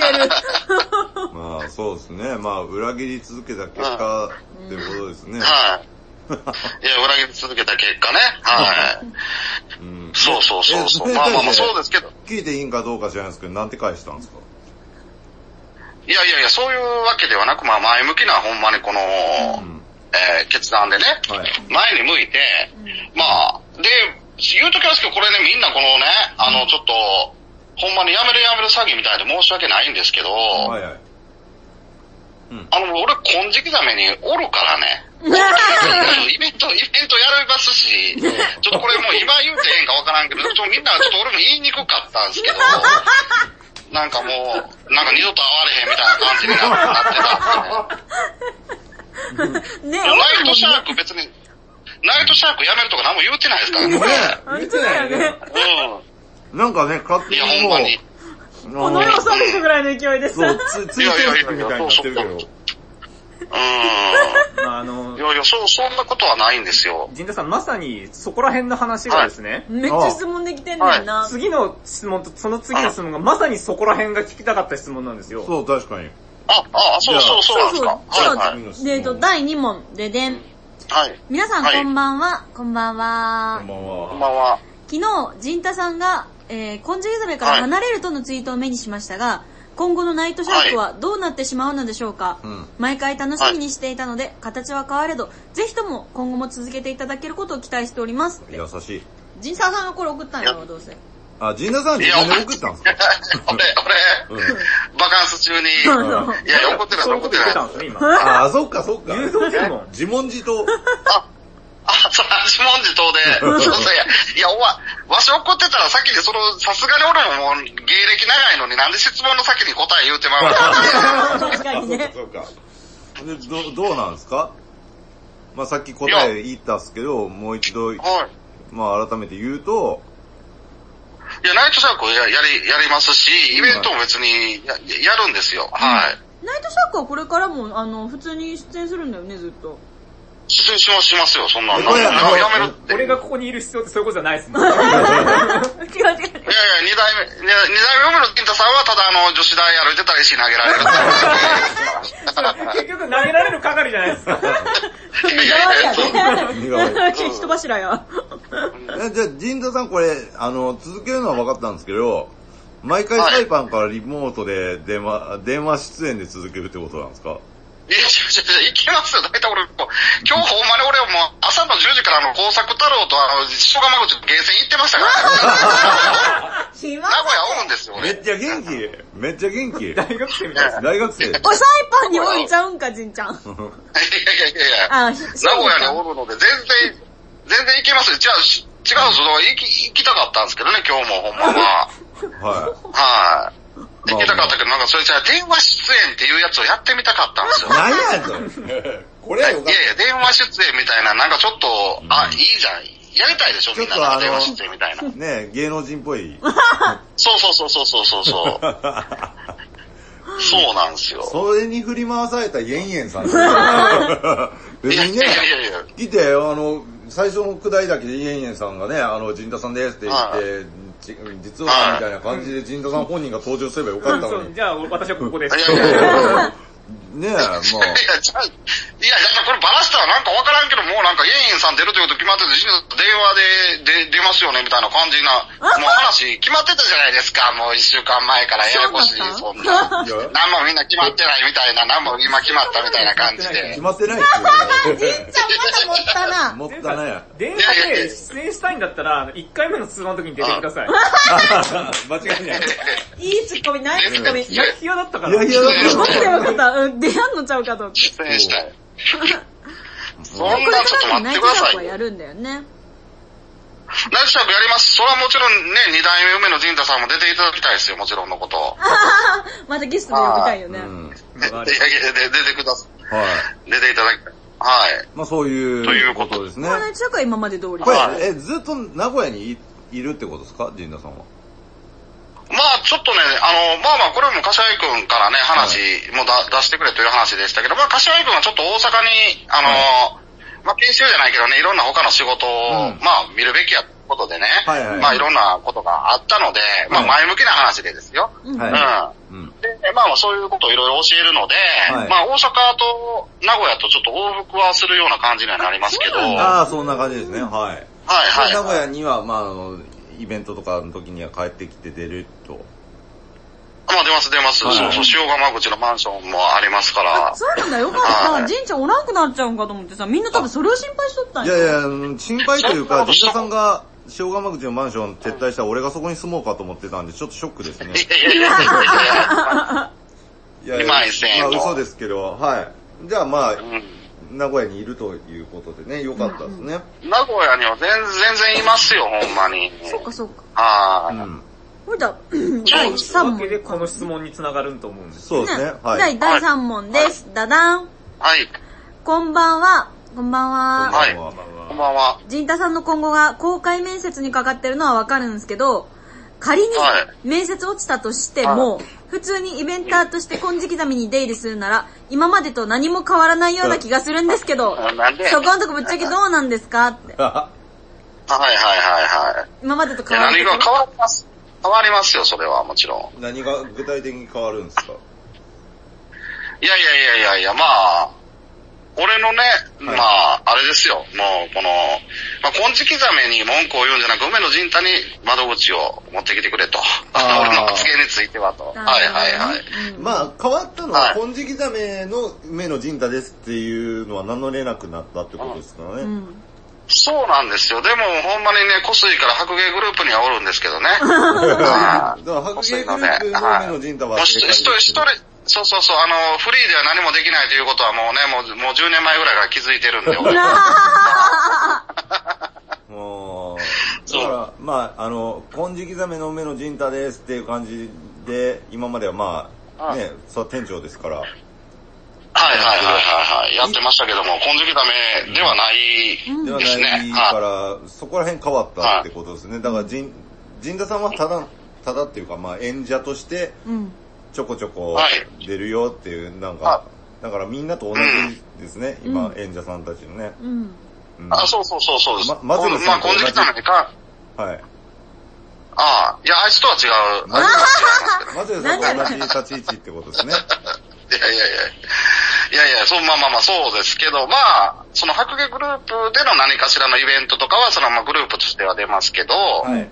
まあそうですね。まあ裏切り続けた結果っていうことですね。うん、 はい。いや、裏切り続けた結果ね。はい。うん、そうそうそうそう。まあまあまあそうですけど。 聞いていいんかどうか知らないですけど、なんて返したんですか？ いやいやいや、そういうわけではなく、まあ前向きなほんまにこの、うんえー、決断でね、はい、前に向いて、うん、まあ、で、言うときはですけど、これね、みんなこのね、あの、ちょっと、ほんまにやめるやめる詐欺みたいで申し訳ないんですけど、はいはいうん、あの、俺、金色ザメにおるからね、イベント、イベントやりますし、ちょっとこれもう今言うてええんかわからんけど、ちょっとみんなちょっと俺も言いにくかったんですけど、なんかもう、なんか二度と会われへんみたいな感じになってたんですね。ね、ナイトシャーク別に、ナイトシャークやめるとか何も言うてないですからね。 言ってないよね。 うん。なんかね、勝手にもう。いや、ほんまに。 この世を去る人ぐらいの勢いです。 そう、つ、ついてるみたいになってるけど。うん。 まあ、あの、いやいや、そう、そんなことはないんですよ。 陣田さん、まさにそこら辺の話がですね。はい、 めっちゃ質問できてんねんな。 次の質問と、その次の質問がまさにそこら辺が聞きたかった質問なんですよ。 そう、確かに。 あ、あ、そうそうそうなんですか。 そうそう。えっと、だいに問ででん。はい。皆さん、こんばんは。こんばんは。 こんばんは。こんばんは。 昨日、陣田さんが、えー、金色ザメから離れるとのツイートを目にしましたが、今後のナイトシャークはどうなってしまうのでしょうか、はい、毎回楽しみにしていたので、形は変われど、ぜひとも今後も続けていただけることを期待しております。 優しい。 陣田さんがこれ送ったんやろ、どうせ。 あ、陣田さん自分で送ったんですか俺、俺、うん、バカンス中に、いやいや、怒ってない、怒ってない。 あ、そっかそっか。自問自答。 あ、あ、そう、自問自答で。そうそう、いや、いや、おわ、わし怒ってたら先にその、さすがに俺ももう芸歴長いのになんで質問の先に答え言うてまうの確かにね。そうか。 で、ど、どうなんですか？まあさっき答え言ったっすけど、もう一度、はい、まあ改めて言うと、 いや、ナイトシャークや、やり、やりますし、イベントも別にや、やるんですよ。はい。 ナイトシャークはこれからも、あの、普通に出演するんだよね、ずっと。 出演します、しますよ、そんなの。やめるって。 俺がここにいる必要ってそういうことじゃないですね。違う違う。 いやいや、二代目、二代目の金太さんはただあの、女子大歩いてたら石投げられるって。結局投げられる係じゃないですか。 身代わりやね。人柱や。 じゃあ、陣田さんこれ、あの、続けるのは分かったんですけど、毎回サイパンからリモートで電話、電話出演で続けるってことなんですか？ いや、違う行きますよ。だいたい俺、今日ほんまに俺もう朝のじゅうじからあの、工作太郎とあの、塩釜口のゲーセン行ってましたからね。名古屋おるんですよ、 めっちゃ元気。めっちゃ元気。 大学生みたいです。 大学生。 お、サイパンにおるんちゃうんか、じんちゃん。いやいやいやいや。名古屋におるので、全然、全然行けますよ。じゃあ、違うんですよ。行き、行きたかったんですけどね、今日もほんまは。はい。はい。行きたかったけど、なんかそれじゃあ電話出演っていうやつをやってみたかったんですよ。 何やそれ。これはよかった。 いやいや、電話出演みたいな、なんかちょっと、あ、いいじゃん。やりたいでしょ、みんなが電話出演みたいな。 ね芸能人っぽい。 そうそうそうそうそうそう。そうなんですよ。 それに振り回されたイェンイェンさん。別にね、 いやいやいや来て、あの、最初のくだりだけでイェンイェンさんがね、あの、陣田さんですって言って、実はみたいな感じで陣田さん本人が登場すればよかったのに。 じゃあ私はここです。 ねえ、まあ。いや、 じゃあ、いや、だこれバラしたらなんかわからんけど、もうなんか、イェンインさん出るということ決まってて、電話で、で、出ますよね、みたいな感じな、もう話決まってたじゃないですか、もう一週間前からややこしい、そんな。何もみんな決まってないみたいな、何も今決まったみたいな感じで。 決まってないっすよね。 じんちゃんまだ持ったな。 持ったなや。 電話で出演したいんだったら、いっかいめの通話の時に出てください。 間違いない。 いいツッコミ、ナイスツッコミ。 いや、ヒヤだったから。 いやいやだったから。 待ってよかった。出やんのちゃうかと思って。 出演したい。そんなちょっと待ってください。 ナイトシャークはやるんだよね。 ナイトシャークやります。それはもちろんね、二代目梅の陣太さんも出ていただきたいですよ、もちろんのこと。 またゲストで呼びたいよね。 いやいや、出てください。 はい。 出ていただきたい。はい。 まあそういうことですね。 ナイトシャークは今まで通り。 はい。え、ずっと名古屋にいるってことですか、陣太さんは。 まあちょっとね、あの、まあまあこれも柏井くんからね、話もだ、はい、出してくれという話でしたけど、まあ柏井くんはちょっと大阪に、あの、はい、まあ研修じゃないけどね、いろんな他の仕事を、うん、まあ見るべきやことでね、はいはい、まあいろんなことがあったので、はい、まあ前向きな話でですよ。はい、うん。で、まあそういうことをいろいろ教えるので、はい、まあ大阪と名古屋とちょっと往復はするような感じにはなりますけど。 ああ、そんな感じですね、はい。はいはい。 名古屋には、まああの、イベントとかの時には帰ってきて出ると。 まあ出ます出ます。はい、そうそう、塩釜口のマンションもありますから。 そうなんだ、よかった。じんちゃんおらんくなっちゃうんかと思ってさ、みんな多分それを心配しとったんや。いやいや、心配というか、じんたさんが塩釜口のマンション撤退したら俺がそこに住もうかと思ってたんで、ちょっとショックですね。 いやいやいやいやいや。いやいや、まあ嘘ですけど、はい。じゃあまあ、うん名古屋にいるということでね、よかったですね。 うん、名古屋には全全然いますよ、ほんまに。 そうかそうか。 はい。うん。 ほいだ、だいさん問。 でこの質問につながると思うんです。 そうですね。 はい。だいさん問です。ダダン。 はい。 こんばんは。こんばんは。 はい。こんばんは。 陣太さんの今後が公開面接にかかってるのはわかるんですけど、仮に面接落ちたとしても、はい、普通にイベンターとして金色刻みに出入りするなら、今までと何も変わらないような気がするんですけど、そこのとこぶっちゃけどうなんですかって。 はいはいはいはい。 今までと変わらない。 何が変わります。変わりますよ、それはもちろん。何が具体的に変わるんですか？ いやいやいやいやいや、まあ、俺のね、はい、まあ、あれですよ、もう、この、まあ、金色刻めに文句を言うんじゃなく、梅の陣太に窓口を持ってきてくれと。俺の発言についてはと。はいはいはい。 まあ、変わったのは、金色刻めの梅の陣太ですっていうのは名乗れなくなったってことですからね。うん、 そうなんですよ。でも、ほんまにね、小杉から白芸グループにはおるんですけどね。だから白芸グループの梅の陣太は一人、一人、そうそうそう、あの、フリーでは何もできないということはもうね、もう、もうじゅうねんまえぐらいから気づいてるんで、俺。 もう、だから、まあ、あの、金色刻めの梅の陣太ですっていう感じで、今まではまあ、ね、そう店長ですから。 はいはいはいはいはい、やってましたけども、金色刻めではないですね。 ではないから、そこら辺変わったってことですね。だから、陣太さんはただ、ただっていうか、まあ、演者として、うんちょこちょこ出るよっていう、なんか、だからみんなと同じですね、うん、今、演者さんたちのね。 うんうん、あ、そうそうそうそうです。ま、まずまあ、金色刻めか。 はい。 ああ、いや、あいつとは違う。 あいつとは違いますけど。まずは同じ立ち位置ってことですね。 いやいやいや。いやいや、そう、まあまあまあそうですけど、まあ、その白芸グループでの何かしらのイベントとかは、そのまあグループとしては出ますけど、はい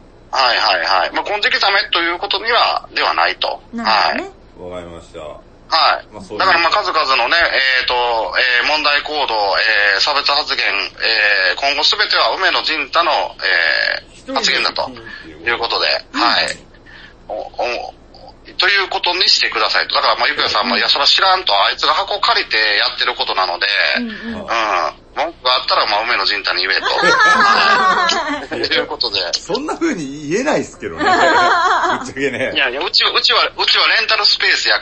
はいはいはい。まあ、金色刻めということには、ではないと。 はい。 わかりました。 はいはい。まあ、だからまあ数々のね、えっ、ー、と、えー、問題行動、えー、差別発言、えー、今後すべては梅野仁太の、えー、発言だということで、はい。おおということにしてくださいと。だからまあゆくやさんも、いやそれは知らんと、あいつが箱を借りてやってることなので、うん、うん、文句があったらまあ梅野仁太に言えと。ということで。 そんな風に言えないっすけどね。ぶっちゃけね。 いやいや、うち、うちは、うちはレンタルスペースや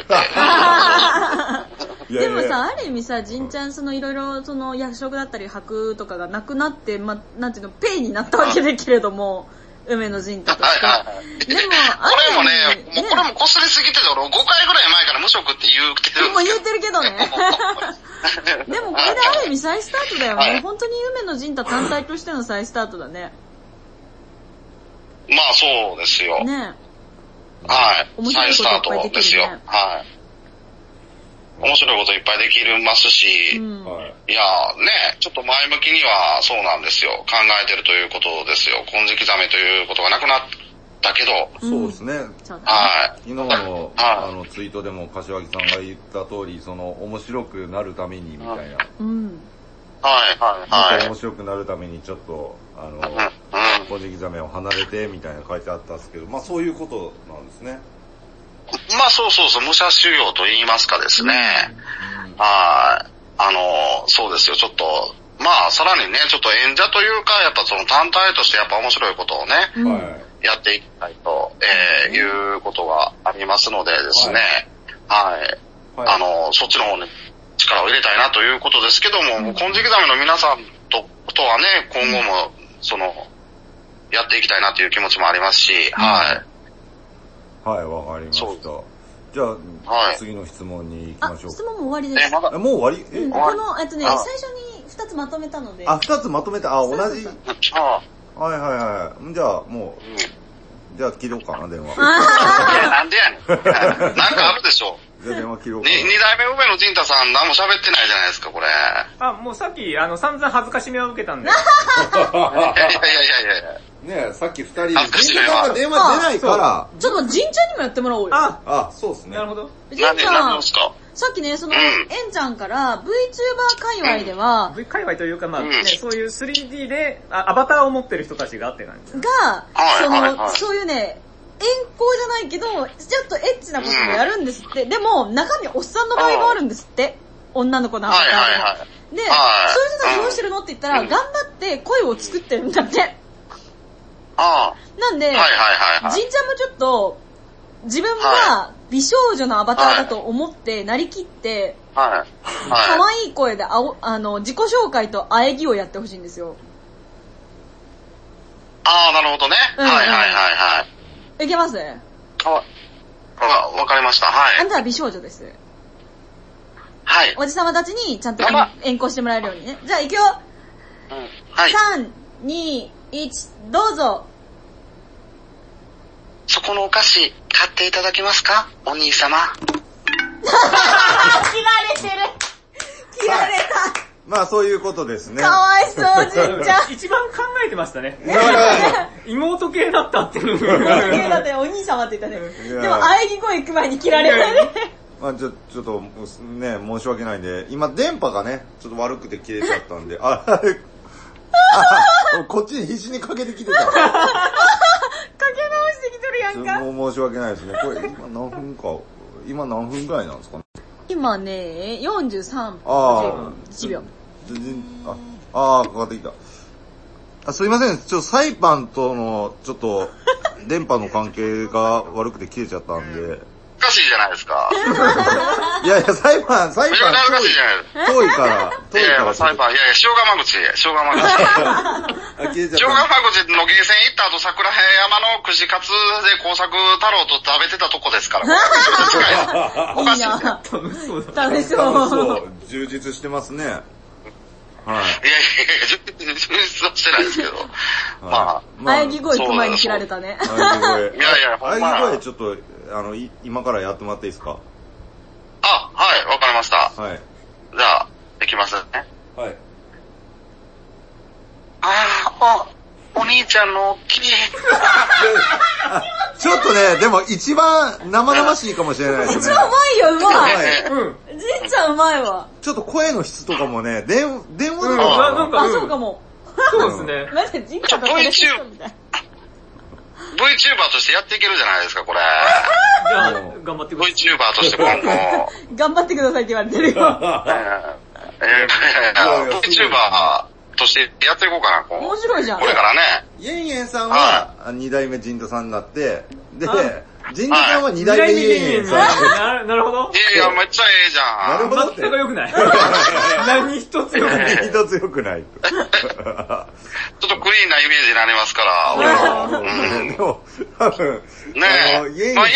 から言うて。 でもさ、ある意味さ、仁ちゃんそのいろいろその役職だったり箔とかがなくなって、ま、なんていうの、ペイになったわけだけれども、梅野仁太として。はいはいはい、 でも、これもね、もうこれも擦りすぎてて、俺ごかいぐらい前から無職って言うてるんですけど。 もう言ってるけどね。でもこれである意味再スタートだよね。はい、本当に梅野仁太単体としての再スタートだね。 まあそうですよ。 ねはい。再スタートですよ。はい。面白いこといっぱいできますし、うん、いやね、ちょっと前向きにはそうなんですよ。考えてるということですよ。金色ザメということがなくなったけど。 そうですね。はい。昨日の、あのツイートでも柏木さんが言った通り、その面白くなるためにみたいな。 うん。 はいはいはい。 面白くなるためにちょっと、あの、金色ザメを離れてみたいな書いてあったんですけど、まあそういうことなんですね。 まあそうそうそう、武者修行と言いますかですね。うん、はい。あの、そうですよ、ちょっと、まあさらにね、ちょっと演者というか、やっぱその単体としてやっぱ面白いことをね、うん、やっていきたいと、えー、いうことがありますのでですね、はい。はい、あの、そっちの方に力を入れたいなということですけども、うん、金色ザメの皆さんと、とはね、今後も、その、やっていきたいなという気持ちもありますし、うん、はい。 はい、わかりました。じゃあ、はい、次の質問に行きましょう。 質問も終わりです。 え、まだもう終わりえ、うん、この、えっとね、最初に二つまとめたので。 あ、二つまとめた。あ、同じ。はいはいはい。じゃあ、もう、うん、じゃあ切ろうかな、電話。 いや、なんでやねん。なんかあるでしょ。 じゃあ電話切ろうかな。 に、二代目梅野仁太さん何も喋ってないじゃないですか、これ。 あ、もうさっき、あの、散々恥ずかしめを受けたんで。 いやいやいやいやいや。 ねえ、さっき二人で、ジンちゃんが電話出ないから。 ちょっとジンちゃんにもやってもらおうよ。 あ、 あ、そうですね。 なるほど。 ジンちゃん、さっきね、その、エンちゃんから VTuber 界隈では、 V 界隈というか、まあね、そういう スリーディー でアバターを持ってる人たちがあってなんですが、その、そういうね、遠行じゃないけど、ちょっとエッチなこともやるんですって。でも、中身おっさんの場合もあるんですって。女の子のアバターで。で、そういう人たちどうしてるのって言ったら、頑張って声を作ってるんだって。 ああ。なんで、 はいはいはいはい、 ジンちゃんもちょっと、自分が美少女のアバターだと思ってなりきって、 はい。はい。 可愛い声であお、あの、自己紹介と喘ぎをやってほしいんですよ。 ああ、なるほどね。うん、はいはいはいはい。 いけますあ、わ、わかりました。はい。 あんたは美少女です。 はい。 おじさまたちにちゃんと演行してもらえるようにね。じゃあ行くよ。 うん。はい。 さん、に、いち、どうぞ。 そこのお菓子、買っていただけますかお兄様。 切られてる。切られた。 まあそういうことですね。 かわいそう、じんちゃん。 一番考えてましたね。妹系だったっていう。 妹系だって、お兄様って言ったね。でも、喘ぎ声行く前に切られたね。 まあちょ、ちょっと、ね、申し訳ないんで、今電波がね、ちょっと悪くて切れちゃったんで、あ、あれ、あ、こっちに必死にかけてきてた。かけ直してきてるやんか。 もう申し訳ないですね。これ今何分か、今何分ぐらいなんですかね。 今ね、よんじゅうさんぷんいちびょう。 全然、あ、あー、かかってきた。あ、すいません。ちょっとサイパンとの、ちょっと、電波の関係が悪くて切れちゃったんで。 おかしいじゃないですか。 いやいや、サイパン、サイパン遠い、遠いから、 遠いから。サイパン、いやいや、塩釜口、塩釜口。塩釜口のゲーセン行った後、桜山の串カツで工作太郎と食べてたとこですから。 おかしいな。楽しそう。楽しそう。 充実してますね。はい。いやいやいや、充実はしてないですけど。まあ。 喘ぎ声行く前に切られたね。 喘ぎ声。 いやいや、 喘ぎ声ちょっと、あの、今からやってもらっていいですか？ あ、はい、わかりました。 はい。 じゃあ、いきますね。 はい。 あー、お、 お兄ちゃんの大きい。 ちょっとね、でも一番生々しいかもしれないですね。 一番うまいよ、うまい。うん。じんちゃんうまいわ。 ちょっと声の質とかもね、電、電話とかも。あ、そうかも。 そうですね。 マジでじんちゃんとテレビみたいな。 VTuber としてやっていけるじゃないですか、これ。 じゃあ、頑張ってください。 VTuber として今後。 頑張ってくださいって言われてるよ。 えー、VTuber としてやっていこうかな、 面白いじゃん。 これからね。 イェンイェンさんはに代目ジンタさんになって、で、ジンタさんはに代目イェンイェンさん。なるほど。 いやいや、めっちゃええじゃん。 なるほどって。 全く良くない。何一つ良くない。 何一つ良くない。 ちょっとクリーンなイメージになりますから、俺は。でも、多分、 ねえ。まあ、イェンイェンさんは、イェンイ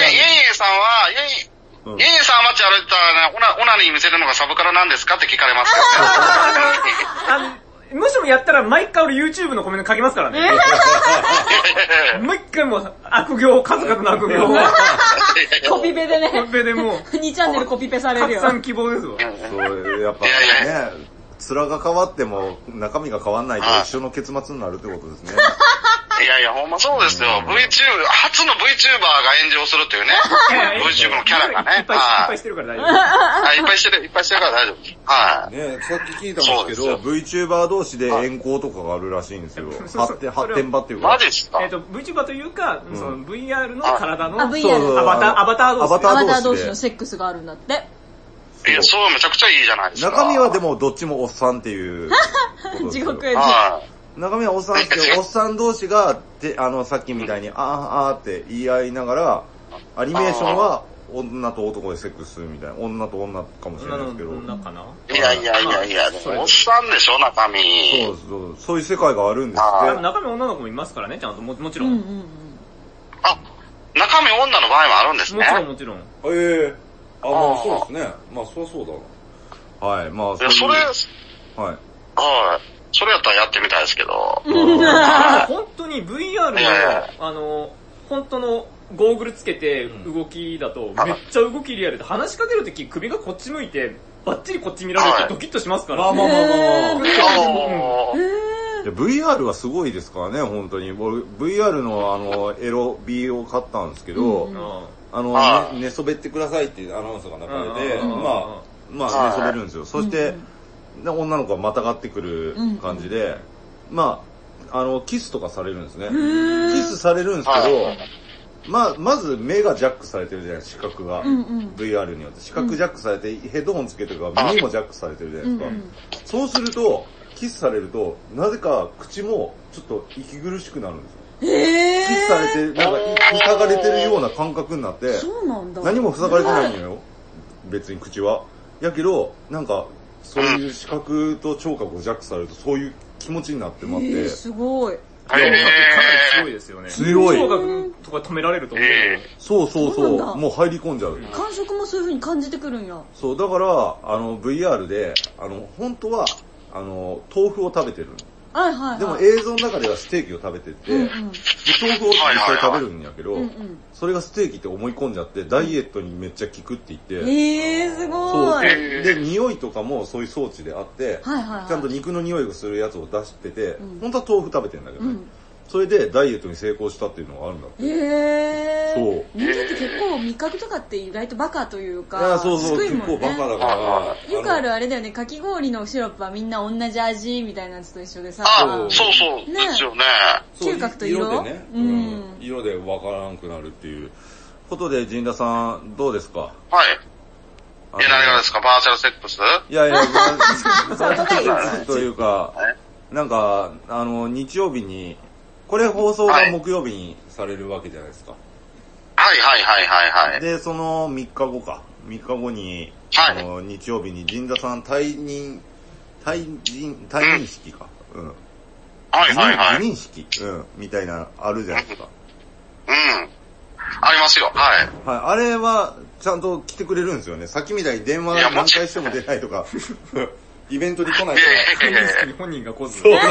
ェンさんは街歩いたらね、オナ、オナに見せるのがサブカルなんですかって聞かれますけど。 もしもやったら毎回俺 YouTube のコメント書きますからね。もう一回も悪行、数々の悪行を。 コピペでね。 コピペでもう。 にチャンネルコピペされるよ。 拡散希望ですわ。 そう、やっぱね、面が変わっても中身が変わんないと一緒の結末になるってことですね。 いやいや、ほんまそうですよ。VTuber、初の VTuber が炎上するっていうね。VTuber のキャラがね。 いっぱい、いっぱいしてるから大丈夫。 いっぱいしてる、いっぱいしてるから大丈夫。はい。 ねさっき聞いたんですけど、VTuber 同士で遠行とかがあるらしいんですよ。発展、発展場っていうか。 マジですか？ えっと、VTuber というか、その ブイアール の体の、アバター、 アバター同士。 アバター同士のセックスがあるんだって。 いや、そう、めちゃくちゃいいじゃないですか。 中身はでもどっちもおっさんっていう。 地獄絵図。 中身はおっさんって、おっさん同士が、て、あの、さっきみたいに、あーあーって言い合いながら、アニメーションは女と男でセックスするみたいな。女と女かもしれないですけど。 女かな？ いやいやいやいや、でもおっさんでしょ、中身。 そうそう、そういう世界があるんですって。中身女の子もいますからね、ちゃんと。も、もちろん。うんうんうん、 あ、中身女の場合もあるんですね。 もちろんもちろん。 ええー。あ、まあそうですね。まあそりゃそうだな。はい、まあそれ。それ、はい。 はい。 それやったらやってみたいですけど。 本当に ブイアール の、あの、本当のゴーグルつけて動きだと、めっちゃ動きリアルで、話しかけるとき首がこっち向いて、バッチリこっち見られてドキッとしますから。 まあまあまあまあまあ。ブイアール はすごいですからね、本当に。僕、ブイアール のあの、エロ B を買ったんですけど、あの、寝そべってくださいっていうアナウンスが流れて、まあ、まあ寝そべるんですよ。そして、女の子がまたがってくる感じで、まあ、あの、キスとかされるんですね。キスされるんですけど、まあ、まず目がジャックされてるじゃないですか、視覚が。ブイアール によって。視覚ジャックされて、ヘッドホンつけてるから耳もジャックされてるじゃないですか。そうすると、キスされると、なぜか口もちょっと息苦しくなるんですよ。 えー、 キスされて、なんか塞がれてるような感覚になって、 そうなんだ。 何も塞がれてないのよ。別に口は。やけど、なんか、そういう視覚と聴覚をジャックされると、そういう気持ちになってまって。えー、すごい。 聴覚かなり強いですよね。 強い。 聴覚とか止められると思う。 そうそうそう。もう入り込んじゃう。 感触もそういう風に感じてくるんや。 そう、だから、あの、ブイアール で、あの、本当は、あの、豆腐を食べてる。 はいはい、はい。 でも映像の中ではステーキを食べてて、うんうん、で豆腐を実際食べるんやけど、うんうん、それがステーキって思い込んじゃって、ダイエットにめっちゃ効くって言って、 えー、すごい。 そうで、で、匂いとかもそういう装置であって、はいはいはい、ちゃんと肉の匂いがするやつを出してて、うん、本当は豆腐食べてんだけどね。うん、それでダイエットに成功したっていうのがあるんだって。 へー。 そう。 人間って結構味覚とかって意外とバカというか、 いやそうそう、結構バカだから。 よくあるあれだよね、かき氷のシロップはみんな同じ味みたいなやつと一緒でさ。 あ、そうそう、ね、ですよね。 嗅覚と色色でね、うん、色でわからなくなるっていうことで、陣田さん、どうですか？ はい。え、何がですか？バーチャルセックス？ いやいや、バーチャルセックスというか、なんか、あの、日曜日に、これ放送が木曜日にされるわけじゃないですか。 はいはいはいはいはい。 で、そのみっかごか。みっかごに、はい、あの、日曜日に陣田さん退任、退任、退任式か。うん。 はいはいはい。 辞任式、うん、みたいな、あるじゃないですか。 うん。ありますよ、はい。 はい、あれは、ちゃんと来てくれるんですよね。さっきみたいに電話何回しても出ないとか、イベントに来ないとか。 退任式に本人が来ず。 そうそうそう。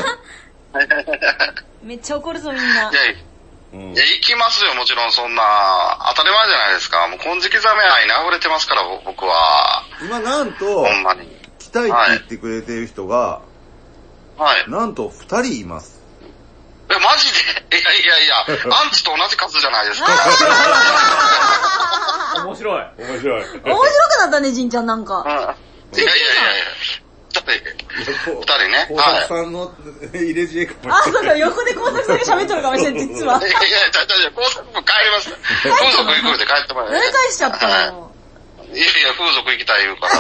めっちゃ怒るぞみんな。いや、 うん、いや行きますよ、もちろんそんな、当たり前じゃないですか。もう金色ザメ愛に溢れてますから、僕は。 今なんと、 ほんまに。 来たいって言ってくれてる人が、 はい。 なんと二人います。 ええ、マジで？いやいやいや、アンチと同じ数じゃないですか。 面白い。 面白い。面白くなったね、じんちゃんなんか。 うん。いやいやいやいや。だって、二人ね。 工作さんの入れ知恵かもしれない。あ、そうだ、横で工作さんが喋っとるかもしれない、実は。 いやいや、ちゃちゃちゃ、工作も帰ります。風俗行くで帰ってもらう。 やり返しちゃったの。 いやいや、風俗行きたい言うから。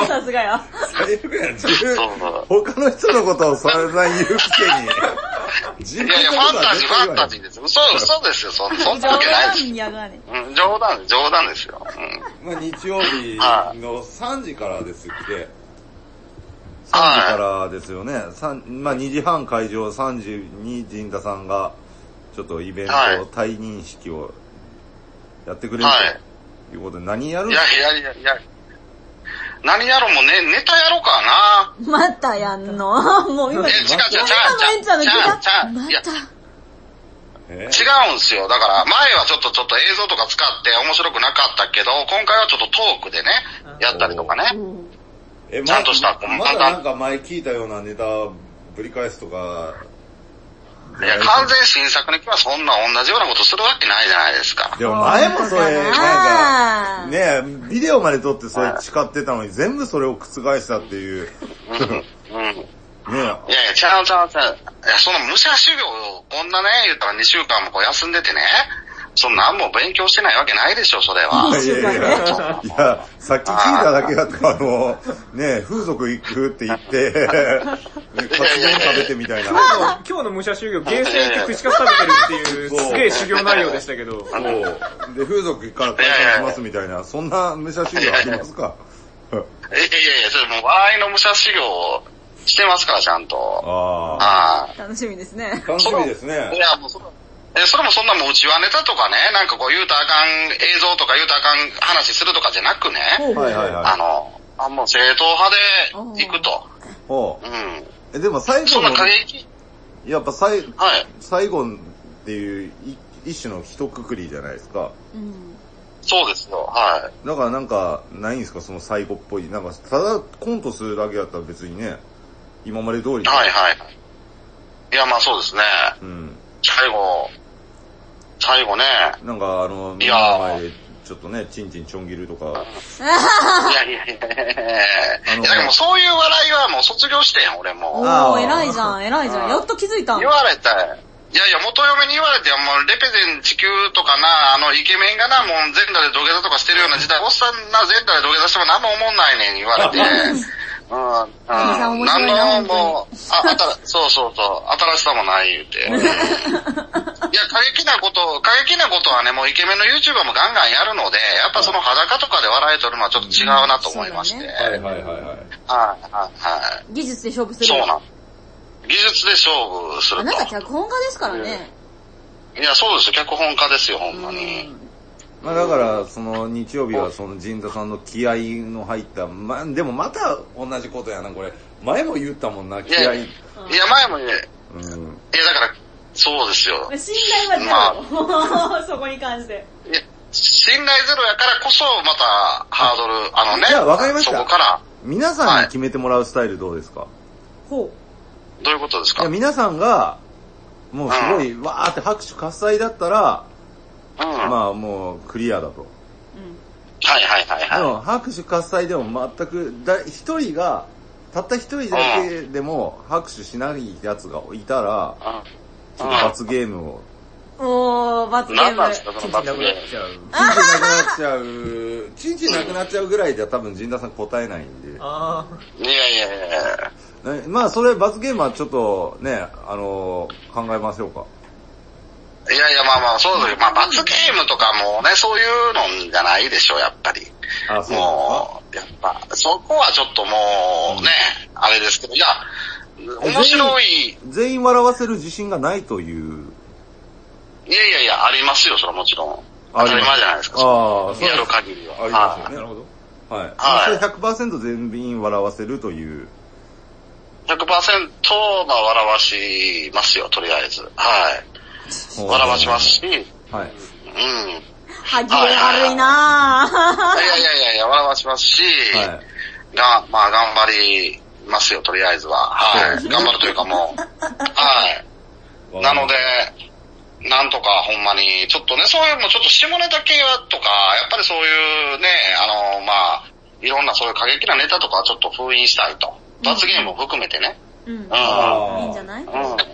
さすがや。 最悪やん、自分。他の人のことをそんな言うくせに。 いやいや、ファンタジー、ファンタジーです。嘘、嘘ですよ、そんなわけないです。うん、冗談、冗談ですよ。 うん。まあ日曜日のさんじからですって。さんじからですよね。まあにじはん会場、さんじに陣田さんが、ちょっとイベント、退任式をやってくれるということで、何やるんですか？ いやいやいやいや。何やろうもね、ネタやろうかな。 またやんのもう今、 え、違う違う違う違う。違う違う違う。いや、違うんすよ。だから、前はちょっとちょっと映像とか使って面白くなかったけど、今回はちょっとトークでね、やったりとかね。 え、 ちゃんとした、 まだなんか前聞いたようなネタぶり返すとか。 いや、完全新作にはそんな同じようなことするわけないじゃないですか。 でも前もそれ、なんか、ね、ビデオまで撮ってそれ誓ってたのに全部それを覆したっていう。 うん。うん。ねえ。いやいや、ちゃうちゃうちゃう。いや、その武者修行を、こんなね、言ったらにしゅうかんもこう休んでてね、そんな何も勉強してないわけないでしょ、それは。 いやいやいや、いや、さっき聞いただけだと、あの、ね、風俗行くって言って、カツ丼食べてみたいな。 今日の武者修行、厳選行って串カツ食べてるっていう、すげえ修行内容でしたけど。 そう。で、風俗行くから解散しますみたいな、そんな武者修行ありますか？ いやいやいや、それもう笑いの武者修行をしてますから、ちゃんと。 ああ。楽しみですね。 楽しみですね。 いや、もうその、え、それもそんなもう内輪ネタとかね、なんかこう言うたらあかん映像とか言うたらあかん話するとかじゃなくね、 はいはいはい。 あの、あもう正統派で行くと。 ほう。 うん。 え、でも最後の、 そんな過激やっぱ最、 はい、 最後っていう一種の一括りじゃないですか。 うん。 そうですよ、はい。 だからなんか、ないんですかその最後っぽい。なんか、ただコントするだけだったら別にね、今まで通り。 はいはい。いや、まあそうですね。 うん。 最後、最後ね。 なんかあの、みんなの前でちょっとね、チンチンちょん切るとか。いやいやいやいやいや。でもそういう笑いはもう卒業してん、俺も。 おー、偉いじゃん、偉いじゃん。やっと気づいたん。 言われたいやいや、元嫁に言われて、もうレペゼン地球とかな、あのイケメンがな、もう全裸で土下座とかしてるような時代、おっさんな全裸で土下座しても何も思んないねん言われて。うん、うん。何のもう、あ、あたら、そうそうそう、新しさもない言うて。いや、過激なこと、過激なことはね、もうイケメンの YouTuber もガンガンやるので、やっぱその裸とかで笑い取るのはちょっと違うなと思いまして。 はいはいはいはい。はいはいはい。 技術で勝負する。 そうなん。技術で勝負すると。 あなた脚本家ですからね。 いや、そうですよ。脚本家ですよ、ほんまに。 まあだから、その日曜日はその陣田さんの気合の入った、まあでもまた同じことやな、これ。前も言ったもんな、気合。いや、前もね、 うん。いや、だから、そうですよ。 信頼はゼロ。まあ、そこに関して。 いや、信頼ゼロやからこそ、また、ハードル、あのね。 いや、わかりました。 そこから。 皆さんに決めてもらうスタイルどうですか？はい、 ほう。どういうことですか？ いや、皆さんが、もうすごい、うん、わーって拍手喝采だったら、うん、まあもうクリアだと。うん、 はいはいはいはい。 でも拍手喝采でも全く、一人が、たった一人だけでも拍手しないやつがいたら、うん、ちょっと罰ゲームを。 おー、罰ゲーム。 何なんですか、その罰ゲーム。 チンチンなくなっちゃう。チンチンなくなっちゃうぐらいじゃ多分陣田さん答えないんで。 あいやいやいや。 まあそれ罰ゲームはちょっとね、あのー、考えましょうか。 いやいやまあまあそうですよ。まあ罰ゲームとかもね、そういうのじゃないでしょ、やっぱり。 あ、そうもう、やっぱ、そこはちょっともうね、うん、あれですけど、いや、面白い。 全員笑わせる自信がないという。 いやいやいや、ありますよ、それはもちろん。当たり前じゃないですか。 ああ、 やる限りは。 ありますよね。なるほど。はい。はい。それ ひゃくパーセント 全員笑わせるという。 ひゃくパーセント まあ笑わしますよ、とりあえず。はい。笑わしますし。はい。うん。 歯切れ悪いなぁ。 いやいやいやいや、笑わしますし、はい。が、まあ頑張りますよ、とりあえずは。はい。頑張るというかもう、はい。 なので、なんとかほんまに、ちょっとね、そういうのちょっと下ネタ系とか、やっぱりそういうね、あの、まあ、いろんなそういう過激なネタとかはちょっと封印したいと。罰ゲームも含めてね。 うん。うん。いいんじゃない？うん。うん。 い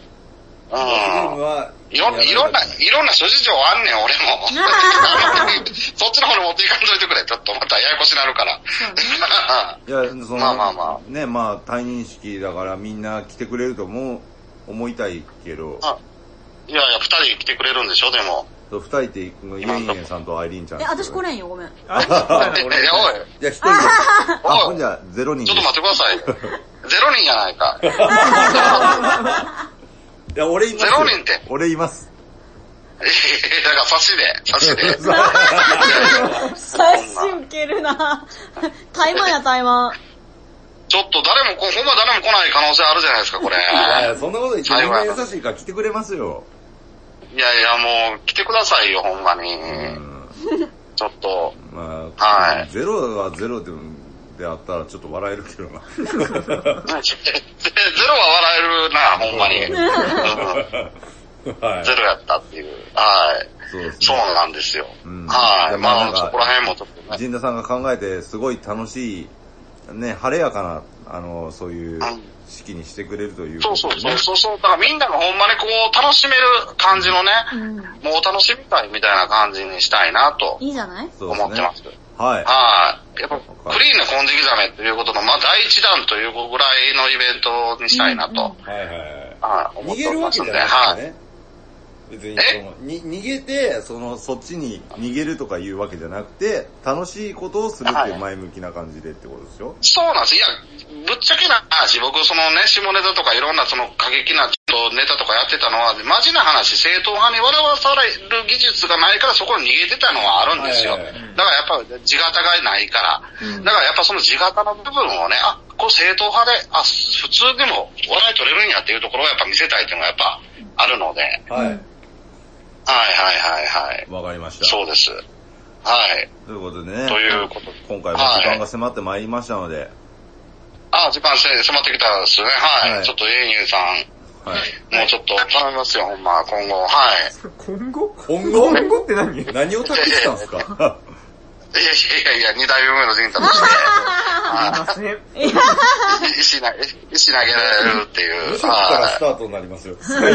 ろんな、いろんな、いろんな諸事情あんねん、俺も。そっちの方に持っていかんといてくれ。ちょっとまたややこしなるから。 いや、その、まあまあまあ。ね、まあ、対認識だからみんな来てくれると思う、思いたいけど。 あいやいや、二人来てくれるんでしょ、でも。 そう、二人って、イエンイエンさんとアイリーンちゃん。 え、私来れんよ、ごめん。 あ、いや、おい。 いや、一人で。あ、ほんじゃ、ゼロ人。 ちょっと待ってください。ゼロ人やないか。 いや、俺います。 ゼロ人って。 俺います。 ええ、だから差しで、差しで。 差し受けるなタイマンや、タイマン。 ちょっと誰も、ほんま誰も来ない可能性あるじゃないですか、これ。いやいや、そんなこと言ってみんな優しいから来てくれますよ。 いやいや、もう、来てくださいよ、ほんまに。ちょっと。 まあ、はい。ゼロはゼロで、であったらちょっと笑えるけどな。ゼロは笑えるな、ほんまに。はい、ゼロやったっていう。はい。そうですね。そうなんですよ。うん、はい。まあ、そこら辺もちょっとね。 陣田さんが考えて、すごい楽しい、ね、晴れやかな、あの、そういう式にしてくれるという、ね。 そうそうそうそうそう。だからみんながほんまにこう、楽しめる感じのね、うん、もう楽しみたいみたいな感じにしたいなと。 いいじゃない思ってます。 はい。 はい。やっぱ、クリーンな金色ザメということの、まあ、第一弾というぐらいのイベントにしたいなと。うんうん、はいはいはい。思ってますんで、はい。 別にそのに逃げてそのそっちに逃げるとかいうわけじゃなくて楽しいことをするっていう前向きな感じでってことですよ。 そうなんです。いやぶっちゃけな話、僕そのね下ネタとかいろんなその過激なちょっとネタとかやってたのはマジな話、正統派に笑わされる技術がないからそこに逃げてたのはあるんですよ。だからやっぱ地形がないから、うん、だからやっぱその地形の部分をね、あこう正統派であ普通でも笑い取れるんやっていうところをやっぱ見せたいっていうのがやっぱあるので。はい。はいはいはいはい。 わかりました。 そうです。はい。 ということでね。 ということで。 今回も時間が迫ってまいりましたので。はい、 あ、時間迫ってきたですね。はい。はい、ちょっとエイニューさん。はい。もうちょっと頼みますよ、ほんま、今後。はい。 今後今後今後って何何を託したんですかいやいやいやいや、二代目の人たとして。すいません。石投げ、石投げられるっていう。 無職からスタートになりますよ。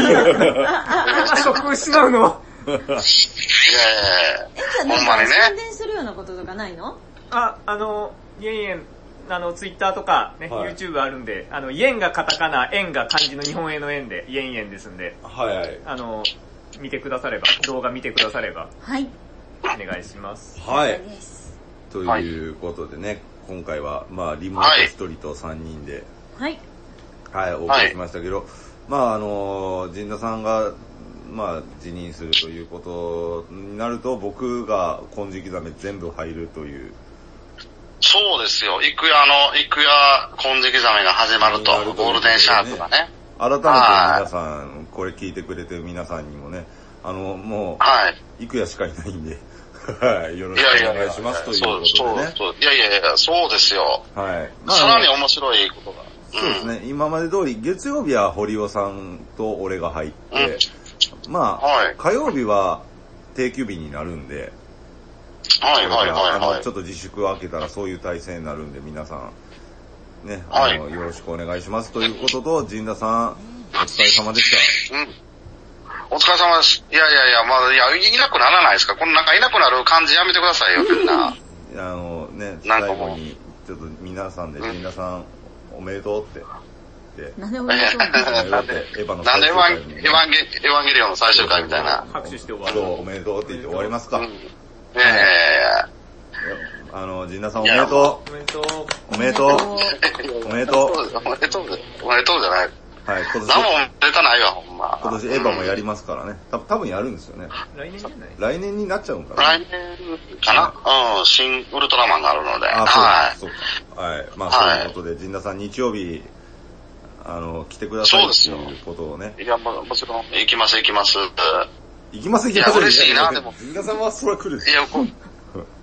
職失うの。 いやいやいや。 え、じゃあなんか宣伝するようなこととかないの？ あ、あの、イエンイエン、あの、ツイッターとかね、はい、YouTube あるんで、あの、イエンがカタカナ、エンが漢字の日本絵の円で、イエンイエンですんで。 はいはい。 あの、見てくだされば、動画見てくだされば。 はい。 お願いします。 はい。ということでね、はい、今回は、まあ、リモートひとりとさんにんで、 はい。 はい、お送りしましたけど、はい、まあ、あの、陣田さんが、まあ、辞任するということになると、僕が金色ザメ全部入るという。 そうですよ。行くやの、行くや金色ザメが始まると、るとゴールデンシャークがね。 改めて皆さん、これ聞いてくれてる皆さんにもね、あの、もう、はい、行くやしかいないんで、はい、よろしくお願いしますということでね。 そうそうそう。いやいやいや、そうですよ。 はい。 まあ、さらに面白いことが。 そうですね、うん、今まで通り、月曜日は堀尾さんと俺が入って、うん、まあ、はい、火曜日は定休日になるんで、 はいはいはいはい。あの、ちょっと自粛が明けたらそういう体制になるんで、皆さん、ね、あの、はい、よろしくお願いしますということと、陣田さん、お疲れ様でした。うん。 お疲れ様です。いやいやいや、まあ、いや、いなくならないですか。このなんかいなくなる感じやめてくださいよ、みんな。 あのね、最後に、ちょっと皆さんで、陣田さん、おめでとうって。 なんでおめでとうなんで、エヴァの最終回。なんでエヴァンゲ、エヴァンゲリオンの最終回みたいな。 拍手して終わる。 そう、おめでとうって言って終わりますか。うん、 ええー。あの、陣田さんおめでとう。おめでとう。 おめでとう。おめでとう。 おめでとう。おめでとうじゃない。 はい、今年。 何も出たないわ、ほんま。 今年エヴァもやりますからね。た多分やるんですよね。 来年じゃない？ 来年になっちゃうんかな。 来年かな、うん、新ウルトラマンがあるので。 あ、はい。そうか。はい。まあ、そういうことで、陣田さん日曜日、あの、来てくださいっていうことをね。 いや、もちろん、行きます行きます。 行きます行きます。 いや、嬉しいな、でも。 陣田さんはそれ来る。 いや、こ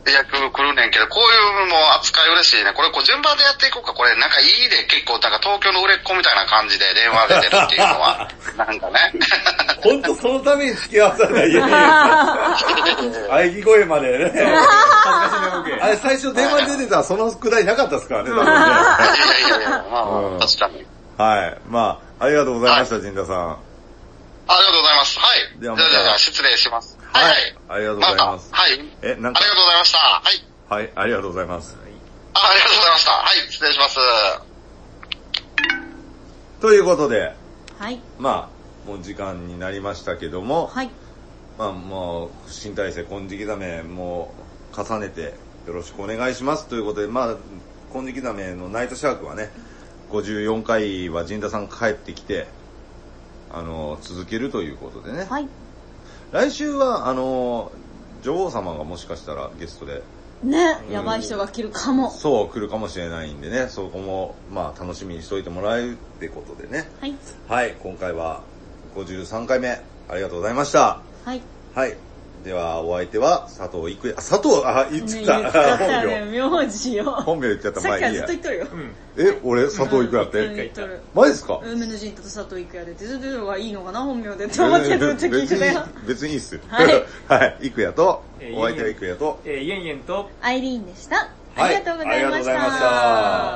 役来るねんけど、こういうもう扱い嬉しいね。これこう順番でやっていこうか。これなんかいいで結構、なんか東京の売れっ子みたいな感じで電話で出るっていうのは、なんかね。 ほんとそのために付き合わさないといけないやつ。喘ぎ声までね。恥ずかしいね、あれ最初電話で出てたらそのくだりなかったですからね、多分ね。いやいやいや、まあ、うん、確かに。はい。まあ、ありがとうございました、陣田さん。 ありがとうございます。はい。ではまた。じゃあ、じゃあ、失礼します。はい。はい、 ありがとうございます。 ま、はい。え、なんか。ありがとうございました。はい。 はい、ありがとうございます。 あ、ありがとうございました。はい、失礼します。 ということで、 はい。 まあ、もう時間になりましたけども、 はい。 まあ、もう、新体制、金色ざめも重ねてよろしくお願いしますということで、まあ、金色ざめのナイトシャークはね、ごじゅうよんかいは陣田さん帰ってきて、あの、続けるということでね。 はい。 来週は、あの、女王様がもしかしたらゲストで。 ね、うん、やばい人が来るかも。 そう、来るかもしれないんでね、そこも、まあ、楽しみにしといてもらえるってことでね。 はい。 はい、今回はごじゅうさんかいめ、ありがとうございました。 はい。 はい。では、お相手は、佐藤郁也。佐藤、あ、言っちゃった。 ね、言っちゃったね、名字よ。 本名言っちゃった。 さっきはずっと言っとるよ。 え、俺、佐藤郁也って、 言っとる。 マジですか？ 梅の陣と佐藤郁也でって、ずっと言うのがいいのかな、本名でって思ってずっと聞いてたよ。 別にいいっすよ。 はい。 はい。郁也と、お相手は郁也と、 えー、イエンイエンと、 アイリーンでした。ありがとうございました。 ありがとうございました。